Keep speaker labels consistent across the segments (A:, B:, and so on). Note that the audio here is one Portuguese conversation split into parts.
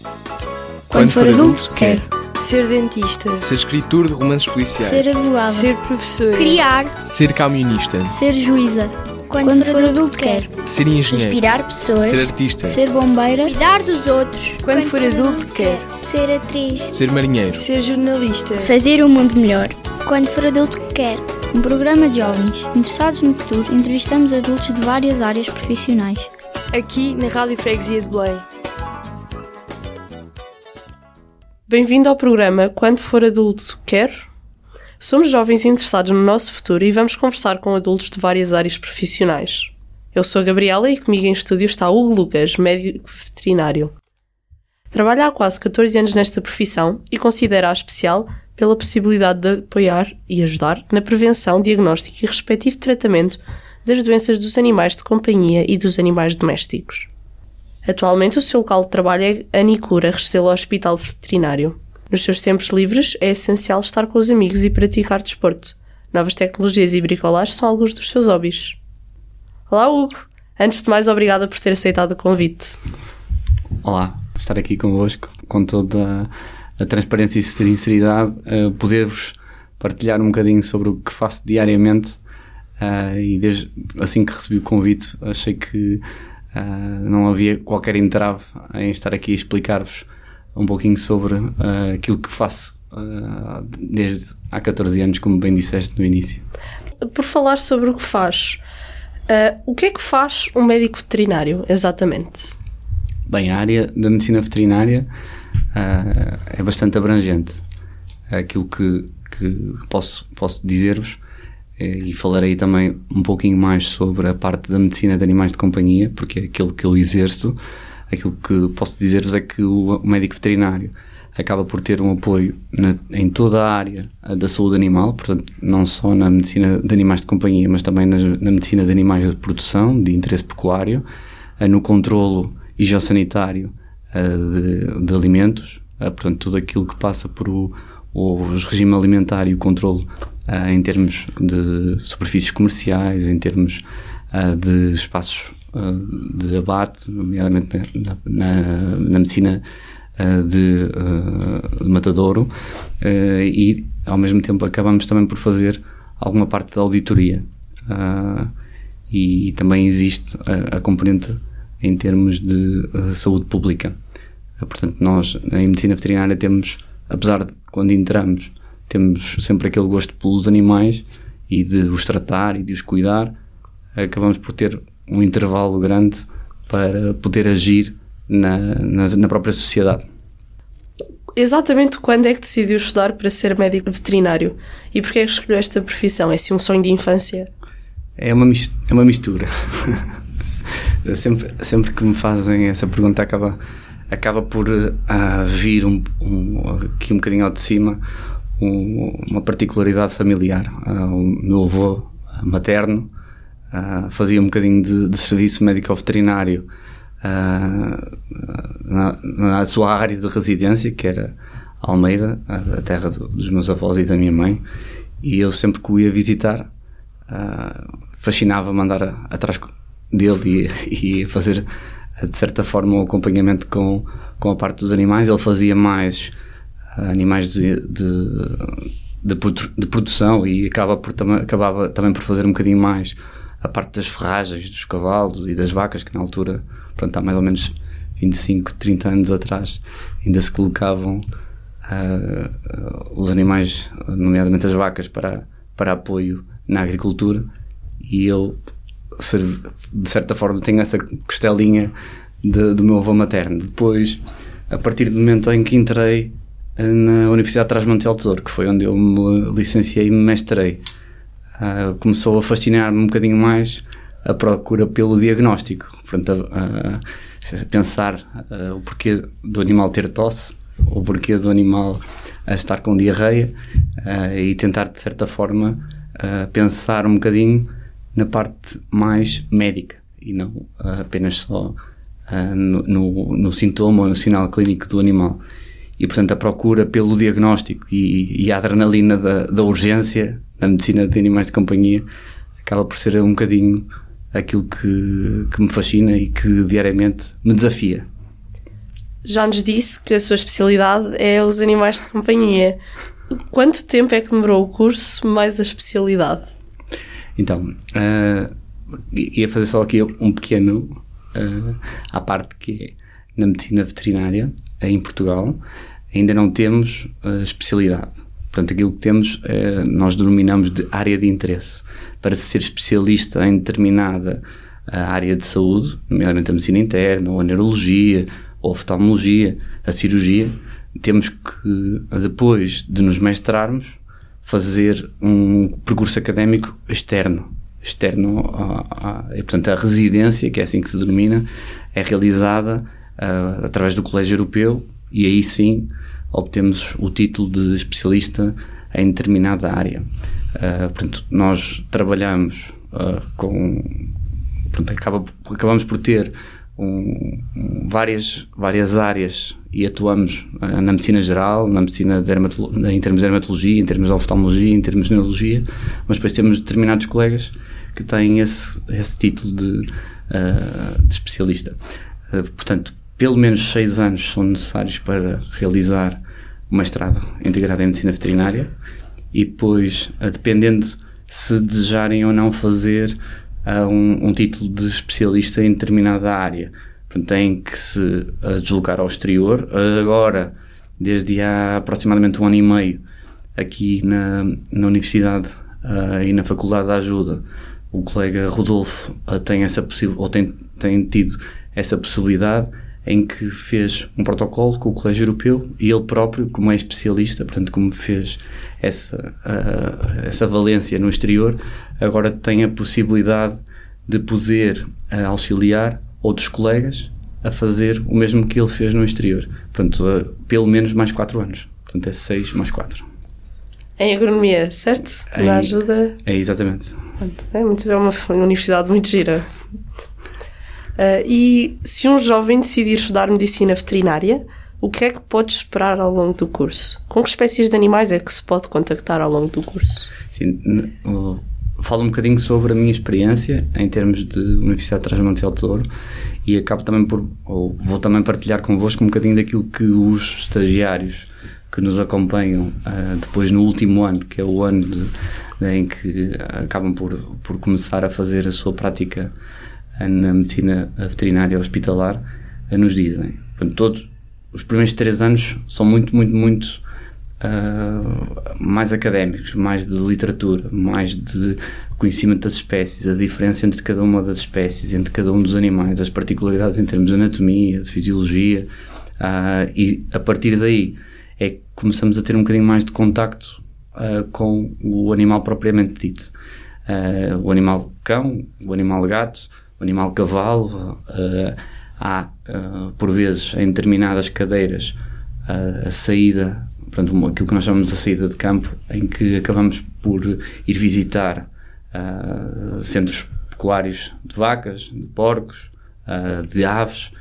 A: Quando for adulto, quer
B: ser dentista,
C: ser escritor de romances policiais,
A: ser advogado,
B: ser professor,
A: criar,
C: ser camionista,
A: ser juíza. Quando for adulto, quer
C: ser engenheiro,
A: inspirar pessoas,
C: ser artista,
A: ser bombeira,
D: cuidar dos outros.
B: Quando for adulto, quer
D: ser atriz,
C: ser marinheiro,
B: ser jornalista,
A: fazer um mundo melhor.
D: Quando for adulto, quer
A: Um programa de jovens interessados no futuro, entrevistamos adultos de várias áreas profissionais.
B: aqui na Rádio Freguesia de Belém. Bem-vindo ao programa Quando for adulto, quer? Somos jovens interessados no nosso futuro e vamos conversar com adultos de várias áreas profissionais. Eu sou a Gabriela e comigo em estúdio está Hugo Lucas, médico veterinário. Trabalha há quase 14 anos nesta profissão e considera-a especial pela possibilidade de apoiar e ajudar na prevenção, diagnóstico e respectivo tratamento das doenças dos animais de companhia e dos animais domésticos. Atualmente o seu local de trabalho é a Nicura, Restelo Hospital Veterinário. Nos seus tempos livres é essencial estar com os amigos e praticar desporto. Novas tecnologias e bricolagem são alguns dos seus hobbies. Olá Hugo! Antes de mais, obrigada por ter aceitado o convite.
E: Olá, estar aqui convosco com toda a transparência e sinceridade, poder-vos partilhar um bocadinho sobre o que faço diariamente, e desde assim que recebi o convite achei que não havia qualquer entrave em estar aqui a explicar-vos um pouquinho sobre aquilo que faço desde há 14 anos, como bem disseste no início.
B: Por falar sobre o que faz, o que é que faz um médico veterinário, exatamente?
E: Bem, a área da medicina veterinária é bastante abrangente. Aquilo que posso dizer-vos, e falarei também um pouquinho mais sobre a parte da medicina de animais de companhia, porque é aquilo que eu exerço. Aquilo que posso dizer-vos é que o médico veterinário acaba por ter um apoio em toda a área da saúde animal, portanto, não só na medicina de animais de companhia, mas também na medicina de animais de produção, de interesse pecuário, no controlo higiosanitário de alimentos, portanto, tudo aquilo que passa por o regime alimentar e o controlo em termos de superfícies comerciais, em termos de espaços de abate, nomeadamente na medicina de matadouro, e ao mesmo tempo acabamos também por fazer alguma parte da auditoria, e também existe a componente em termos de saúde pública. Portanto, nós em medicina veterinária temos, apesar de quando entramos, temos sempre aquele gosto pelos animais e de os tratar e de os cuidar, acabamos por ter um intervalo grande para poder agir na própria sociedade.
B: Exatamente quando é que decidiu estudar para ser médico veterinário? E porquê é que escolheu esta profissão? É assim um sonho de infância?
E: É uma mistura. Sempre que me fazem essa pergunta acaba por vir aqui um bocadinho ao de cima uma particularidade familiar. O meu avô materno fazia um bocadinho de serviço médico-veterinário na sua área de residência, que era Almeida, a terra dos meus avós e da minha mãe, e eu sempre que o ia visitar fascinava-me andar atrás dele e fazer de certa forma um acompanhamento com a parte dos animais. Ele fazia mais animais de produção e acabava também por fazer um bocadinho mais a parte das ferragens dos cavalos e das vacas, que na altura, pronto, há mais ou menos 25, 30 anos atrás, ainda se colocavam os animais, nomeadamente as vacas, para apoio na agricultura, e eu, de certa forma, tenho essa costelinha do meu avô materno. Depois, a partir do momento em que entrei na Universidade de Trás-Montiel Tesouro, que foi onde eu me licenciei e me mestrei, começou a fascinar-me um bocadinho mais a procura pelo diagnóstico. Portanto, a pensar o porquê do animal ter tosse, o porquê do animal estar com diarreia, e tentar, de certa forma, pensar um bocadinho na parte mais médica e não apenas só no sintoma ou no sinal clínico do animal. E, portanto, a procura pelo diagnóstico e a adrenalina da urgência na medicina de animais de companhia acaba por ser um bocadinho aquilo que me fascina e que diariamente me desafia.
B: já nos disse que a sua especialidade é os animais de companhia. Quanto tempo é que demorou o curso mais a especialidade?
E: Então, ia fazer só aqui um pequeno à parte, que é na medicina veterinária em Portugal ainda não temos especialidade. Portanto, aquilo que temos nós denominamos de área de interesse. Para ser especialista em determinada área de saúde, nomeadamente a medicina interna, ou a neurologia, ou a oftalmologia, a cirurgia, temos que, depois de nos mestrarmos, fazer um percurso académico externo. E, portanto, a residência, que é assim que se denomina, é realizada através do Colégio Europeu, e aí sim obtemos o título de especialista em determinada área. Portanto, nós trabalhamos acabamos por ter várias áreas e atuamos na medicina geral, na medicina em termos de dermatologia, em termos de oftalmologia, em termos de neurologia, mas depois temos determinados colegas que têm esse título de especialista. Portanto, pelo menos 6 anos são necessários para realizar o mestrado integrado em medicina veterinária, e depois, dependendo se desejarem ou não fazer um título de especialista em determinada área, portanto, têm que se deslocar ao exterior. Agora, desde há aproximadamente 1 ano e meio, aqui na Universidade e na Faculdade de Ajuda, o colega Rodolfo tem tido essa possibilidade, em que fez um protocolo com o Colégio Europeu, e ele próprio, como é especialista, portanto, como fez essa valência no exterior, agora tem a possibilidade de poder auxiliar outros colegas a fazer o mesmo que ele fez no exterior. Portanto, pelo menos mais 4 anos. Portanto, é 6 mais 4.
B: Em agronomia, certo? Na Ajuda?
E: É, exatamente.
B: É uma universidade muito gira. E se um jovem decidir estudar medicina veterinária, o que é que pode esperar ao longo do curso? Com que espécies de animais é que se pode contactar ao longo do curso?
E: Sim, falo um bocadinho sobre a minha experiência em termos de Universidade de Trás-os-Montes de Douro, e acabo também vou também partilhar convosco um bocadinho daquilo que os estagiários que nos acompanham depois no último ano, que é o ano em que acabam por começar a fazer a sua prática na medicina veterinária hospitalar, nos dizem. Portanto, todos os primeiros 3 anos são muito mais académicos, mais de literatura, mais de conhecimento das espécies, a diferença entre cada uma das espécies, entre cada um dos animais, as particularidades em termos de anatomia, de fisiologia, e a partir daí é que começamos a ter um bocadinho mais de contacto com o animal propriamente dito. O animal cão, o animal gato, o animal cavalo. Há, por vezes, em determinadas cadeiras, a saída, portanto, aquilo que nós chamamos de saída de campo, em que acabamos por ir visitar centros pecuários de vacas, de porcos, de aves,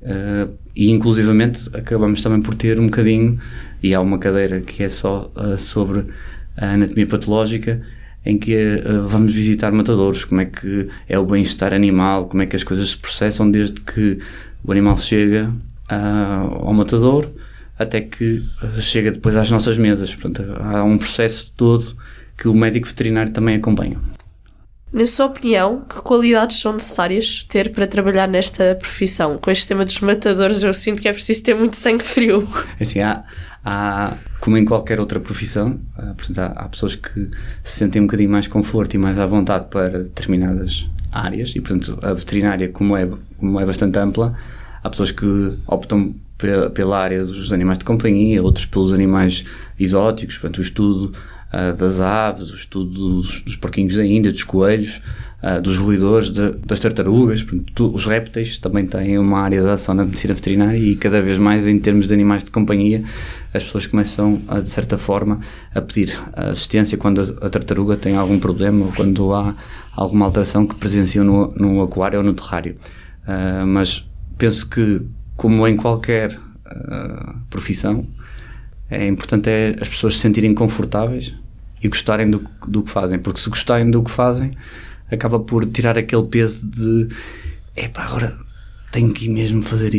E: e inclusivamente acabamos também por ter um bocadinho, e há uma cadeira que é só sobre a anatomia patológica, em que vamos visitar matadouros, como é que é o bem-estar animal, como é que as coisas se processam desde que o animal chega ao matadouro até que chega depois às nossas mesas. Portanto, há um processo todo que o médico veterinário também acompanha.
B: Na sua opinião, que qualidades são necessárias ter para trabalhar nesta profissão? Com este tema dos matadores, eu sinto que é preciso ter muito sangue frio.
E: Assim, há como em qualquer outra profissão, portanto, há pessoas que se sentem um bocadinho mais conforto e mais à vontade para determinadas áreas, e portanto a veterinária, como é bastante ampla, há pessoas que optam pela área dos animais de companhia, outros pelos animais exóticos, portanto o estudo das aves, o estudo dos porquinhos da Índia, dos coelhos, dos roedores, das tartarugas. Portanto, os répteis também têm uma área de ação na medicina veterinária, e cada vez mais, em termos de animais de companhia, as pessoas começam, de certa forma, a pedir assistência quando a tartaruga tem algum problema, ou quando há alguma alteração que presenciam no aquário ou no terrário. Mas penso que, como em qualquer profissão, é importante as pessoas se sentirem confortáveis e gostarem do que fazem, porque se gostarem do que fazem, acaba por tirar aquele peso de agora tenho que ir mesmo fazer isto.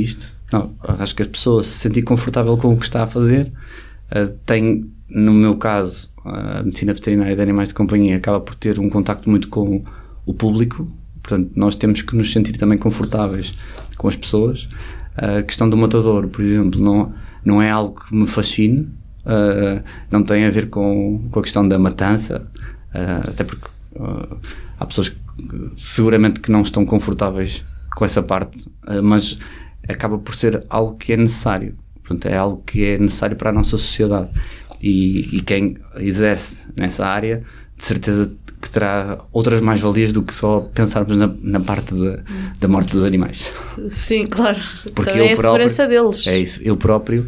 E: Não, acho que as pessoas se sentirem confortável com o que está a fazer, tem, no meu caso, a medicina veterinária de animais de companhia acaba por ter um contacto muito com o público, portanto nós temos que nos sentir também confortáveis com as pessoas. A questão do matador, por exemplo, não é algo que me fascine, não tem a ver com a questão da matança, até porque há pessoas que seguramente que não estão confortáveis com essa parte, mas acaba por ser algo que é necessário. Portanto, é algo que é necessário para a nossa sociedade, e quem exerce nessa área de certeza que terá outras mais-valias do que só pensarmos na parte da morte dos animais.
B: Sim, claro.
E: Porque
B: também é a segurança deles.
E: É isso, eu próprio,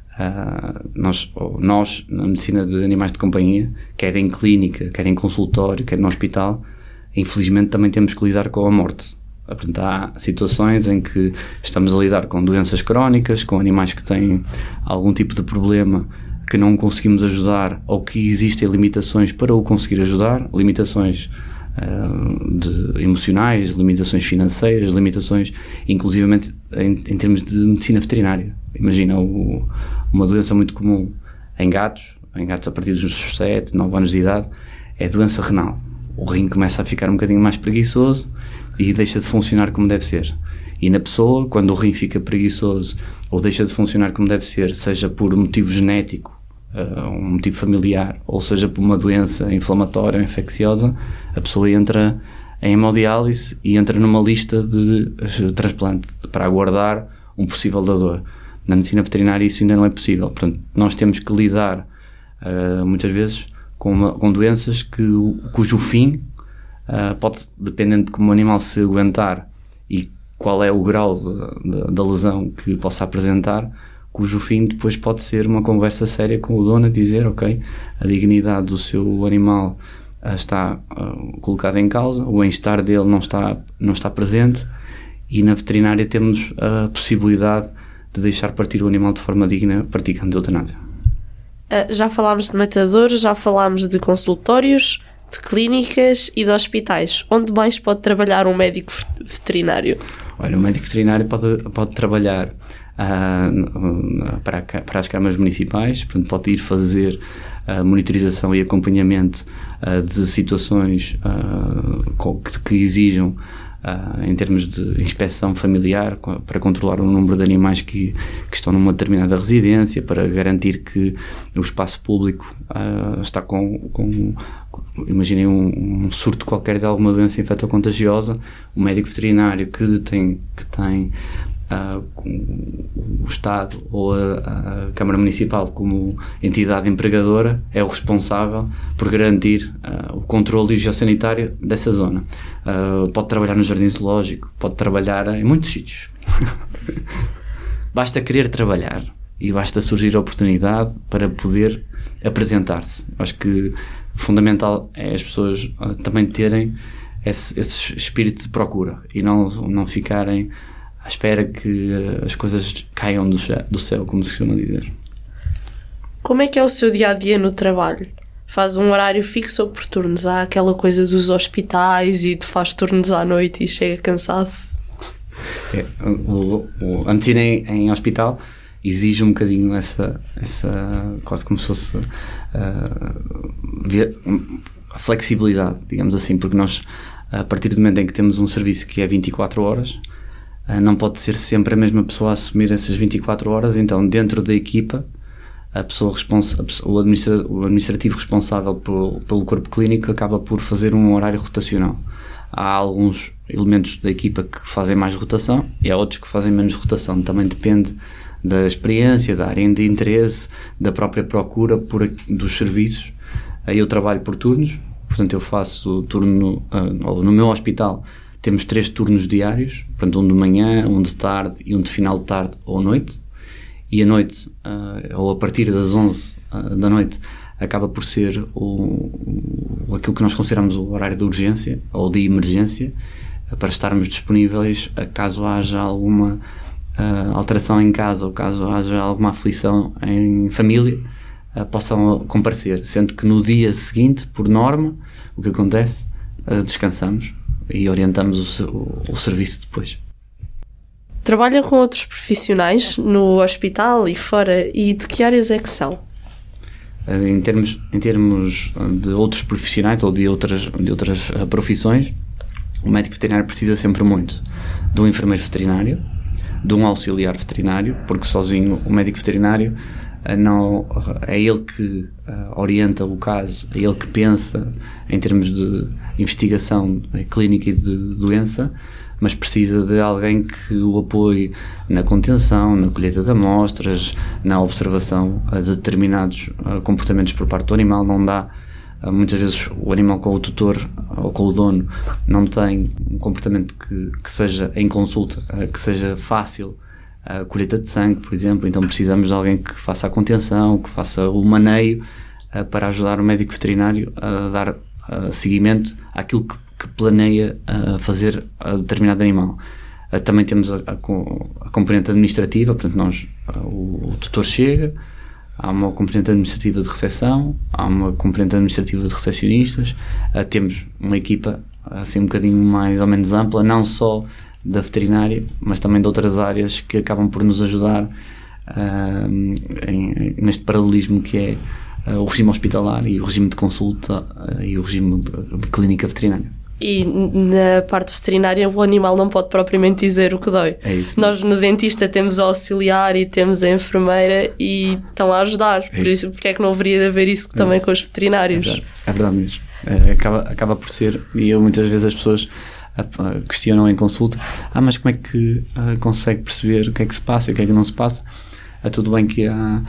E: nós na medicina de animais de companhia, quer em clínica, quer em consultório, quer no hospital, infelizmente também temos que lidar com a morte. Portanto, há situações em que estamos a lidar com doenças crónicas, com animais que têm algum tipo de problema que não conseguimos ajudar, ou que existem limitações para o conseguir ajudar, limitações emocionais, limitações financeiras, limitações inclusivamente em termos de medicina veterinária. Imagina uma doença muito comum em gatos a partir dos 7, 9 anos de idade, é a doença renal. O rim começa a ficar um bocadinho mais preguiçoso e deixa de funcionar como deve ser. E na pessoa, quando o rim fica preguiçoso ou deixa de funcionar como deve ser, seja por motivo genético, um motivo familiar, ou seja por uma doença inflamatória ou infecciosa, a pessoa entra em hemodiálise e entra numa lista de transplante para aguardar um possível dador. Na medicina veterinária isso ainda não é possível. Portanto, nós temos que lidar muitas vezes com doenças cujo fim pode, dependendo de como o animal se aguentar e qual é o grau da lesão que possa apresentar, cujo fim depois pode ser uma conversa séria com o dono, a dizer, ok, a dignidade do seu animal está colocada em causa, o bem-estar dele não está presente, e na veterinária temos a possibilidade de deixar partir o animal de forma digna, praticando eutanásia.
B: Já falámos de matadores, já falámos de consultórios, de clínicas e de hospitais. Onde mais pode trabalhar um médico veterinário?
E: Olha, o médico veterinário pode trabalhar para as câmaras municipais, portanto pode ir fazer monitorização e acompanhamento de situações que exijam em termos de inspeção familiar, para controlar o número de animais que estão numa determinada residência, para garantir que o espaço público está imaginem um surto qualquer de alguma doença infecto-contagiosa. O médico veterinário que tem o Estado ou a Câmara Municipal como entidade empregadora é o responsável por garantir o controle higiosanitário dessa zona. Pode trabalhar no jardim zoológico, pode trabalhar em muitos sítios. Basta querer trabalhar e basta surgir a oportunidade para poder apresentar-se. Acho que o fundamental é as pessoas também terem esse espírito de procura e não ficarem à espera que as coisas caiam do céu, como se costuma dizer.
B: Como é que é o seu dia-a-dia no trabalho? Faz um horário fixo ou por turnos? Há aquela coisa dos hospitais e tu faz turnos à noite e chega cansado?
E: A medicina em hospital exige um bocadinho essa quase como se fosse a flexibilidade, digamos assim, porque nós, a partir do momento em que temos um serviço que é 24 horas, não pode ser sempre a mesma pessoa a assumir essas 24 horas, então dentro da equipa o administrativo responsável pelo corpo clínico acaba por fazer um horário rotacional. Há alguns elementos da equipa que fazem mais rotação e há outros que fazem menos rotação, também depende da experiência, da área de interesse, da própria procura dos serviços. Eu trabalho por turnos, portanto eu faço turno, no meu hospital temos 3 turnos diários, portanto um de manhã, um de tarde e um de final de tarde ou noite, e a noite, ou a partir das 11 da noite, acaba por ser aquilo que nós consideramos o horário de urgência ou de emergência, para estarmos disponíveis caso haja alguma alteração em casa ou caso haja alguma aflição em família, possam comparecer, sendo que no dia seguinte, por norma, o que acontece, descansamos e orientamos o serviço depois.
B: Trabalha com outros profissionais no hospital e fora, e de que áreas é que são?
E: Em termos de outros profissionais ou de outras profissões, o médico veterinário precisa sempre muito de um enfermeiro veterinário, de um auxiliar veterinário, porque sozinho o médico veterinário não é ele que orienta o caso, é ele que pensa em termos de investigação clínica e de doença, mas precisa de alguém que o apoie na contenção, na colheita de amostras, na observação de determinados comportamentos por parte do animal. Não dá, muitas vezes o animal com o tutor ou com o dono não tem um comportamento que seja em consulta, que seja fácil, a colheita de sangue, por exemplo. Então precisamos de alguém que faça a contenção, que faça o maneio, para ajudar o médico veterinário a dar seguimento àquilo que planeia fazer a determinado animal. Também temos a componente administrativa, portanto o tutor chega, há uma componente administrativa de recepção, há uma componente administrativa de recepcionistas, temos uma equipa assim um bocadinho mais ou menos ampla, não só da veterinária, mas também de outras áreas que acabam por nos ajudar neste paralelismo que é o regime hospitalar e o regime de consulta e o regime de clínica veterinária.
B: E na parte veterinária o animal não pode propriamente dizer o que dói.
E: É isso.
B: Nós no dentista temos o auxiliar e temos a enfermeira e estão a ajudar. Por isso, porque é que não haveria de haver isso também com os veterinários?
E: É verdade mesmo. Acaba por ser, e eu muitas vezes as pessoas questionam em consulta, mas como é que consegue perceber o que é que se passa e o que é que não se passa? Tudo bem que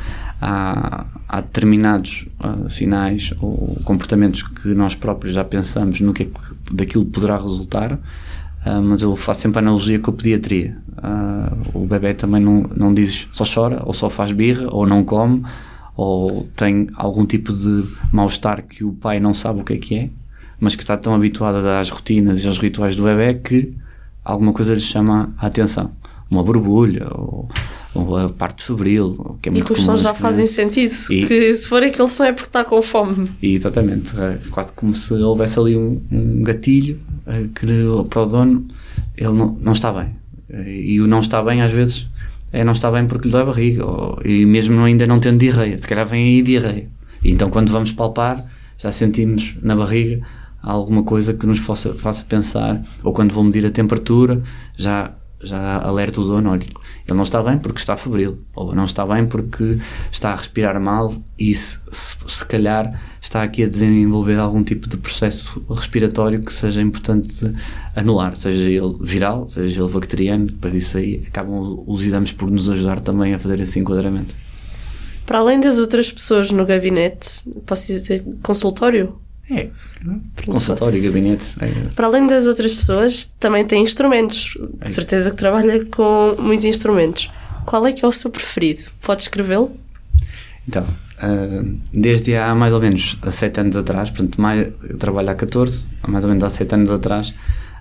E: há determinados sinais ou comportamentos que nós próprios já pensamos no que é que daquilo poderá resultar, mas eu faço sempre a analogia com a pediatria. O bebê também não diz só chora, ou só faz birra, ou não come, ou tem algum tipo de mal-estar que o pai não sabe o que é, mas que está tão habituado às rotinas e aos rituais do bebê que alguma coisa lhe chama a atenção. Uma borbulha ou a parte febril, que é muito comum. E que os
B: sons já fazem sentido, que se for aquele som é porque está com fome.
E: Exatamente, quase como se houvesse ali um gatilho que para o dono ele não está bem. E o não está bem às vezes não está bem porque lhe dói a barriga, e mesmo ainda não tendo diarreia, se calhar vem aí diarreia. E então quando vamos palpar já sentimos na barriga alguma coisa que nos faça pensar, ou quando vou medir a temperatura já alerta o dono, olha, ele não está bem porque está febril, ou não está bem porque está a respirar mal e se calhar está aqui a desenvolver algum tipo de processo respiratório que seja importante anular, seja ele viral, seja ele bacteriano. Depois disso aí acabam os exames por nos ajudar também a fazer esse enquadramento.
B: Para além das outras pessoas no gabinete, posso dizer consultório?
E: Consultório, gabinete.
B: Para além das outras pessoas, também tem instrumentos. De certeza que trabalha com muitos instrumentos. Qual é que é o seu preferido? Pode escrevê-lo?
E: Então, desde há mais ou menos 7 anos atrás, portanto, eu trabalho há 14, mais ou menos há 7 anos atrás,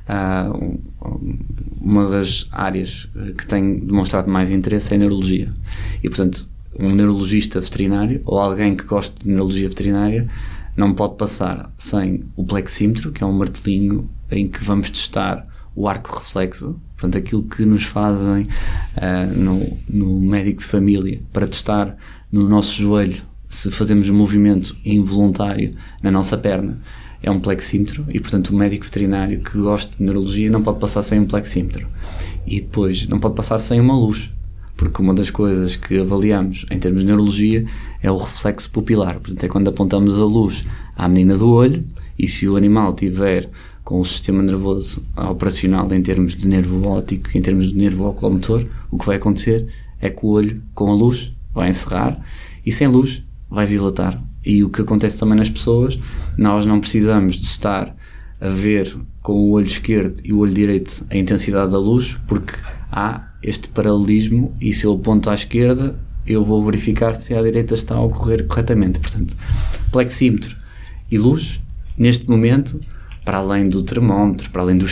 E: uma das áreas que tenho demonstrado mais interesse é a neurologia. E, portanto, um neurologista veterinário ou alguém que goste de neurologia veterinária não pode passar sem o plexímetro, que é um martelinho em que vamos testar o arco reflexo, portanto aquilo que nos fazem no médico de família para testar no nosso joelho se fazemos um movimento involuntário na nossa perna, é um plexímetro. E portanto o médico veterinário que gosta de neurologia não pode passar sem um plexímetro, e depois não pode passar sem uma luz, porque uma das coisas que avaliamos em termos de neurologia é o reflexo pupilar. Portanto, é quando apontamos a luz à menina do olho, e se o animal tiver com o sistema nervoso operacional em termos de nervo óptico, em termos de nervo oculomotor, o que vai acontecer é que o olho com a luz vai encerrar e sem luz vai dilatar. E o que acontece também nas pessoas, nós não precisamos de estar a ver com o olho esquerdo e o olho direito a intensidade da luz, porque há este paralelismo, e se eu aponto à esquerda eu vou verificar se à direita está a ocorrer corretamente. Portanto, plexímetro e luz, neste momento, para além do termómetro, para além do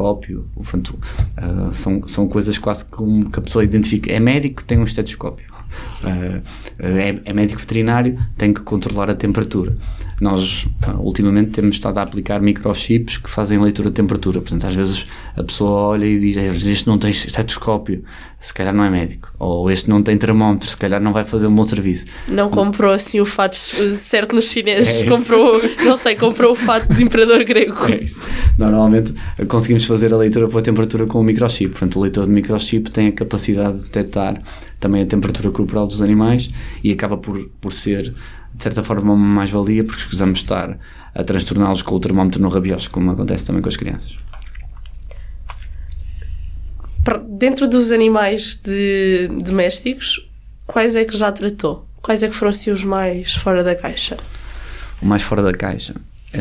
E: estetoscópio, portanto, são coisas quase como que a pessoa identifica. É médico que tem um estetoscópio. é médico veterinário, tem que controlar a temperatura. Nós, ultimamente, temos estado a aplicar microchips que fazem leitura de temperatura. Portanto, às vezes a pessoa olha e diz: este não tem estetoscópio, se calhar não é médico. Ou este não tem termómetro, se calhar não vai fazer um bom serviço.
B: Não comprou assim o fato certo nos chineses, comprou o fato de imperador grego.
E: É isso. Normalmente conseguimos fazer a leitura pela temperatura com o microchip. Portanto, o leitor de microchip tem a capacidade de detectar também a temperatura corporal dos animais e acaba por ser, de certa forma, uma mais-valia, porque escusamos estar a transtorná-los com o termómetro no rabiosco, como acontece também com as crianças.
B: Dentro dos animais domésticos, quais é que já tratou? Quais é que foram assim os mais fora da caixa?
E: O mais fora da caixa?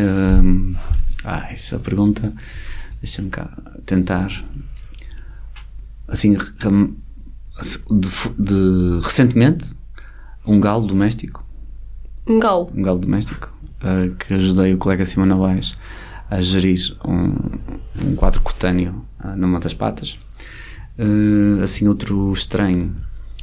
E: Essa pergunta, deixa-me cá tentar. Assim, recentemente, um galo doméstico.
B: Um galo
E: doméstico, que ajudei o colega Simão Novaes a gerir um quadro cutâneo numa das patas. Assim, outro estranho,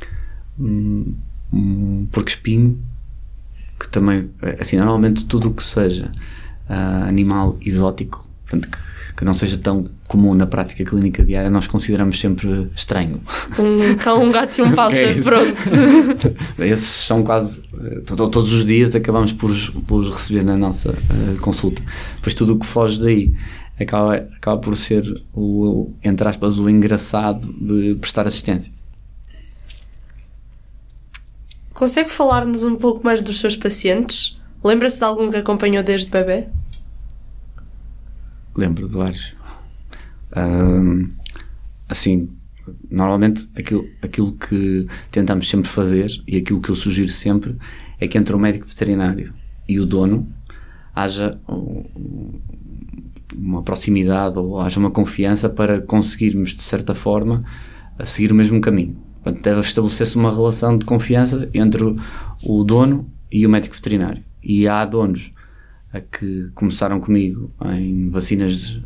E: um porco-espinho, que também, assim, normalmente tudo o que seja animal exótico, portanto, que não seja tão comum na prática clínica diária, nós consideramos sempre estranho.
B: Um cão, um gato e um pássaro, pronto.
E: Esses são quase, todos os dias acabamos por os receber na nossa consulta. Pois tudo o que foge daí acaba por ser entre aspas, o engraçado de prestar assistência.
B: Consegue falar-nos um pouco mais dos seus pacientes? Lembra-se de algum que acompanhou desde bebê?
E: Lembro de vários. Assim, normalmente aquilo que tentamos sempre fazer e aquilo que eu sugiro sempre é que entre o médico veterinário e o dono haja uma proximidade ou haja uma confiança para conseguirmos, de certa forma, seguir o mesmo caminho. Portanto, deve estabelecer-se uma relação de confiança entre o dono e o médico veterinário. E há donos que começaram comigo em vacinas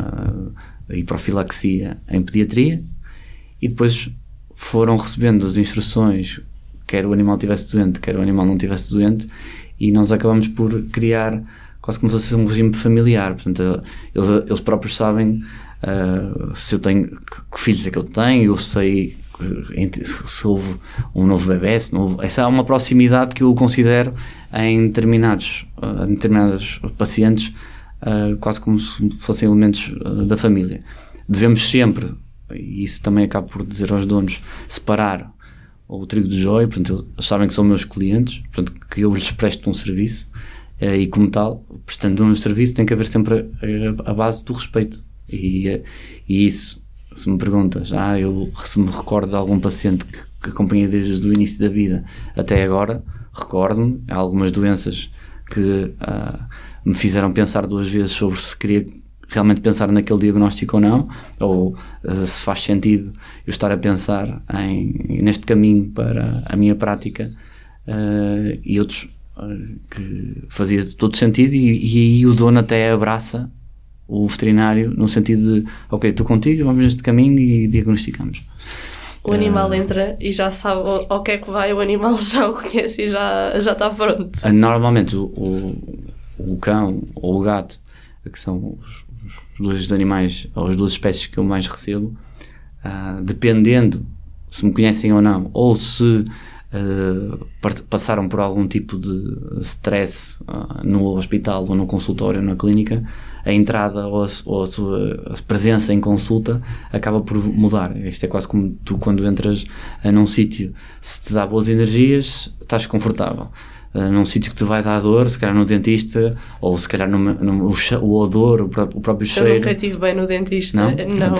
E: e profilaxia em pediatria e depois foram recebendo as instruções, quer o animal estivesse doente, quer o animal não estivesse doente, e nós acabamos por criar quase como se fosse um regime familiar. Portanto, eles próprios sabem se eu tenho, que filhos é que eu tenho, eu sei se houve um novo bebê, essa é uma proximidade que eu considero em determinados pacientes quase como se fossem elementos da família. Devemos sempre, e isso também acabo por dizer aos donos, separar o trigo do joio. Portanto, eles sabem que são meus clientes, portanto, que eu lhes presto um serviço e, como tal, prestando um serviço, tem que haver sempre a base do respeito. E isso, se me perguntas, se me recordo de algum paciente que acompanhei desde o início da vida até agora, recordo-me, há algumas doenças que me fizeram pensar duas vezes sobre se queria realmente pensar naquele diagnóstico ou não, ou se faz sentido eu estar a pensar neste caminho para a minha prática, e outros que fazia todo sentido, e aí o dono até abraça o veterinário no sentido de, ok, estou contigo, vamos neste caminho e diagnosticamos.
B: O animal entra e já sabe ao que é que vai, o animal já o conhece e já está pronto.
E: Normalmente o cão ou o gato, que são os dois animais ou as duas espécies que eu mais recebo, dependendo se me conhecem ou não, ou se passaram por algum tipo de stress no hospital ou no consultório ou na clínica, a entrada ou a sua presença em consulta acaba por mudar. Isto é quase como tu, quando entras num sítio, se te dá boas energias, estás confortável. Num sítio que te vai dar dor, se calhar no dentista, ou se calhar o odor, o próprio cheiro.
B: Eu nunca estive bem no dentista. Não.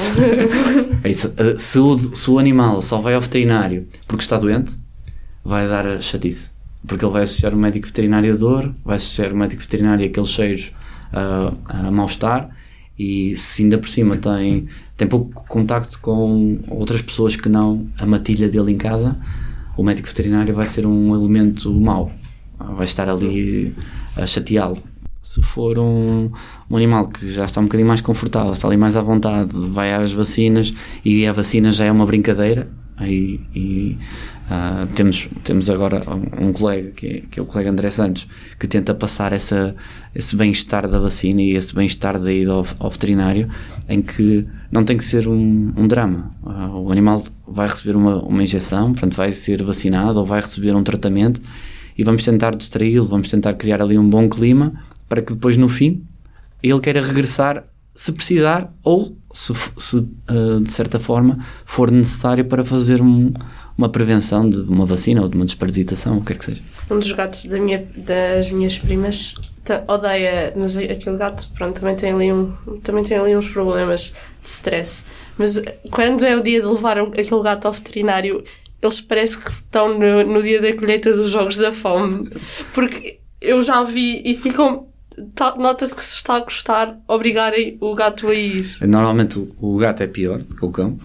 E: Se o animal só vai ao veterinário porque está doente, vai dar a chatice. Porque ele vai associar o médico veterinário a dor, vai associar o médico veterinário a aqueles cheiros a mal-estar, e se ainda por cima tem pouco contacto com outras pessoas que não a matilha dele em casa, o médico veterinário vai ser um elemento mau, vai estar ali a chateá-lo. Se for um animal que já está um bocadinho mais confortável, está ali mais à vontade, vai às vacinas, e a vacina já é uma brincadeira, Temos agora um colega que é o colega André Santos, que tenta passar esse bem-estar da vacina e esse bem-estar da ida ao veterinário, em que não tem que ser um drama. O animal vai receber uma injeção, portanto vai ser vacinado ou vai receber um tratamento, e vamos tentar distraí-lo, vamos tentar criar ali um bom clima para que depois, no fim, ele queira regressar se precisar, ou se de certa forma for necessário para fazer uma prevenção de uma vacina ou de uma desparasitação, o que é que seja.
B: Um dos gatos das minhas primas odeia, mas aquele gato, pronto, também tem ali uns problemas de stress, mas quando é o dia de levar aquele gato ao veterinário, eles parece que estão no dia da colheita dos Jogos da Fome, porque eu já vi e ficam... Nota-se que se está a gostar obrigarem o gato a ir.
E: Normalmente o gato é pior do que o cão,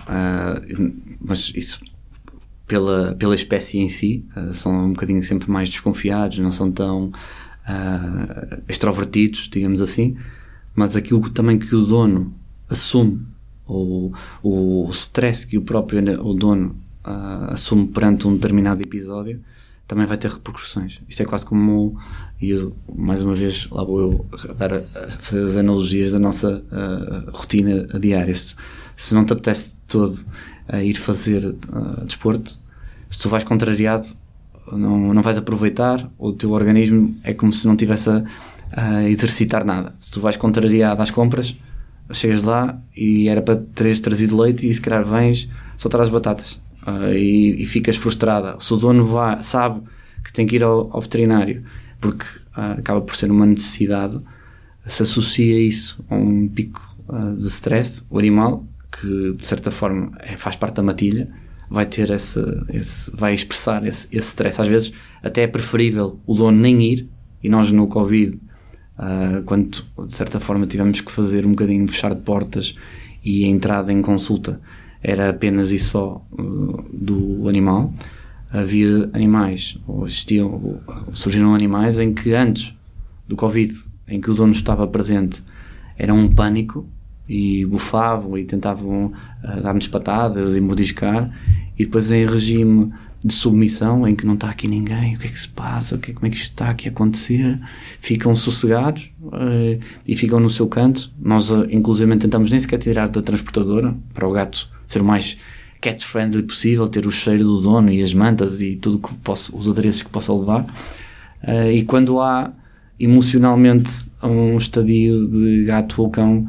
E: mas isso pela espécie em si, são um bocadinho sempre mais desconfiados, não são tão extrovertidos, digamos assim, mas aquilo também que o dono assume, ou o stress que o dono assume perante um determinado episódio, também vai ter repercussões. Isto é quase como, e eu, mais uma vez, lá vou eu fazer as analogias da nossa rotina diária. Se não te apetece todo ir fazer desporto, se tu vais contrariado, não vais aproveitar, o teu organismo é como se não estivesse a exercitar nada. Se tu vais contrariado às compras, chegas lá e era para teres trazido leite e se calhar vens, só traz batatas. E ficas frustrada. Se o dono sabe que tem que ir ao veterinário porque acaba por ser uma necessidade, se associa isso a um pico de stress, o animal, que de certa forma faz parte da matilha, vai ter vai expressar esse stress. Às vezes até é preferível o dono nem ir, e nós no Covid, quando de certa forma tivemos que fazer um bocadinho fechar de portas e a entrada em consulta era apenas e só do animal, havia animais, surgiram animais em que antes do Covid, em que o dono estava presente, era um pânico e bufavam e tentavam dar-nos patadas e mordiscar, e depois em regime de submissão, em que não está aqui ninguém, o que é que se passa, como é que isto está aqui a acontecer, ficam sossegados e ficam no seu canto. Nós inclusive tentamos nem sequer tirar da transportadora, para o gato ser o mais cat-friendly possível, ter o cheiro do dono e as mantas e tudo que os adereços que possa levar. E quando há emocionalmente um estadio de gato ou cão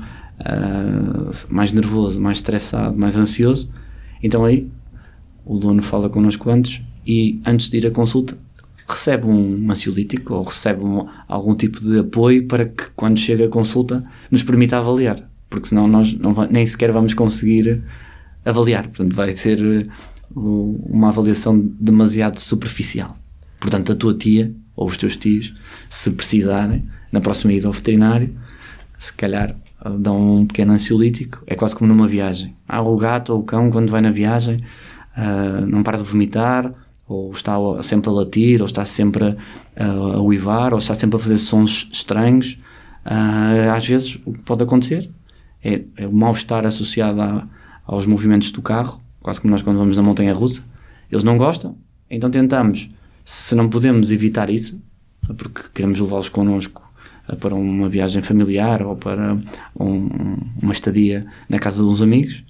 E: mais nervoso, mais estressado, mais ansioso, então aí o dono fala connosco antes, e antes de ir à consulta recebe um ansiolítico ou recebe algum tipo de apoio para que quando chega à consulta nos permita avaliar, porque senão nós nem sequer vamos conseguir avaliar. Portanto, vai ser uma avaliação demasiado superficial. Portanto, a tua tia ou os teus tios, se precisarem, na próxima ida ao veterinário, se calhar dão um pequeno ansiolítico. É quase como numa viagem. O gato ou o cão, quando vai na viagem, não para de vomitar, ou está sempre a latir, ou está sempre a uivar, ou está sempre a fazer sons estranhos. Às vezes, o que pode acontecer é o mal-estar associado aos movimentos do carro, quase como nós quando vamos na montanha-russa. Eles não gostam, então tentamos, se não podemos evitar isso, porque queremos levá-los connosco para uma viagem familiar ou para uma estadia na casa de uns amigos,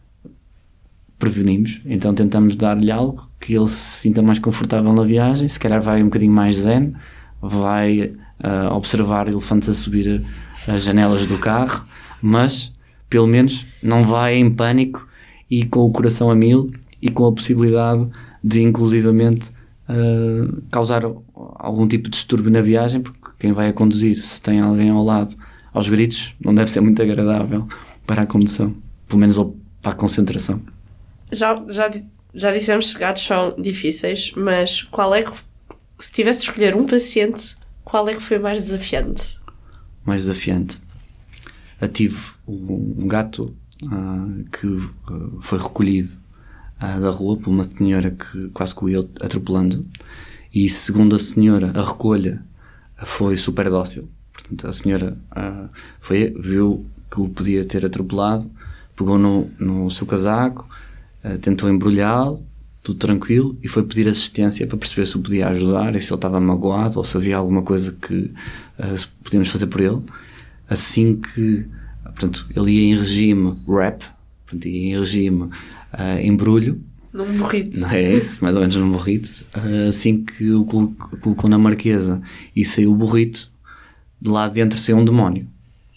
E: prevenimos, então tentamos dar-lhe algo que ele se sinta mais confortável na viagem, se calhar vai um bocadinho mais zen, vai observar elefantes a subir as janelas do carro, mas pelo menos não vai em pânico e com o coração a mil e com a possibilidade de inclusivamente causar algum tipo de distúrbio na viagem, porque quem vai a conduzir, se tem alguém ao lado aos gritos, não deve ser muito agradável para a condução, pelo menos para a concentração.
B: Já dissemos que gatos são difíceis, mas qual é que, se tivesse de escolher um paciente, qual é que foi mais desafiante?
E: Mais desafiante? Tive um gato que foi recolhido da rua por uma senhora que quase que o ia atropelando, e segundo a senhora, a recolha foi super dócil. Portanto, a senhora viu que o podia ter atropelado, pegou no seu casaco, tentou embrulhá-lo, tudo tranquilo, e foi pedir assistência para perceber se o podia ajudar e se ele estava magoado ou se havia alguma coisa que podíamos fazer por ele. Assim que, portanto, ele ia em regime wrap, portanto, ia em regime embrulho.
B: Num burrito.
E: Não é isso, mais ou menos num burrito. Assim que o colocou na marquesa e saiu o burrito, de lá dentro saiu um demónio.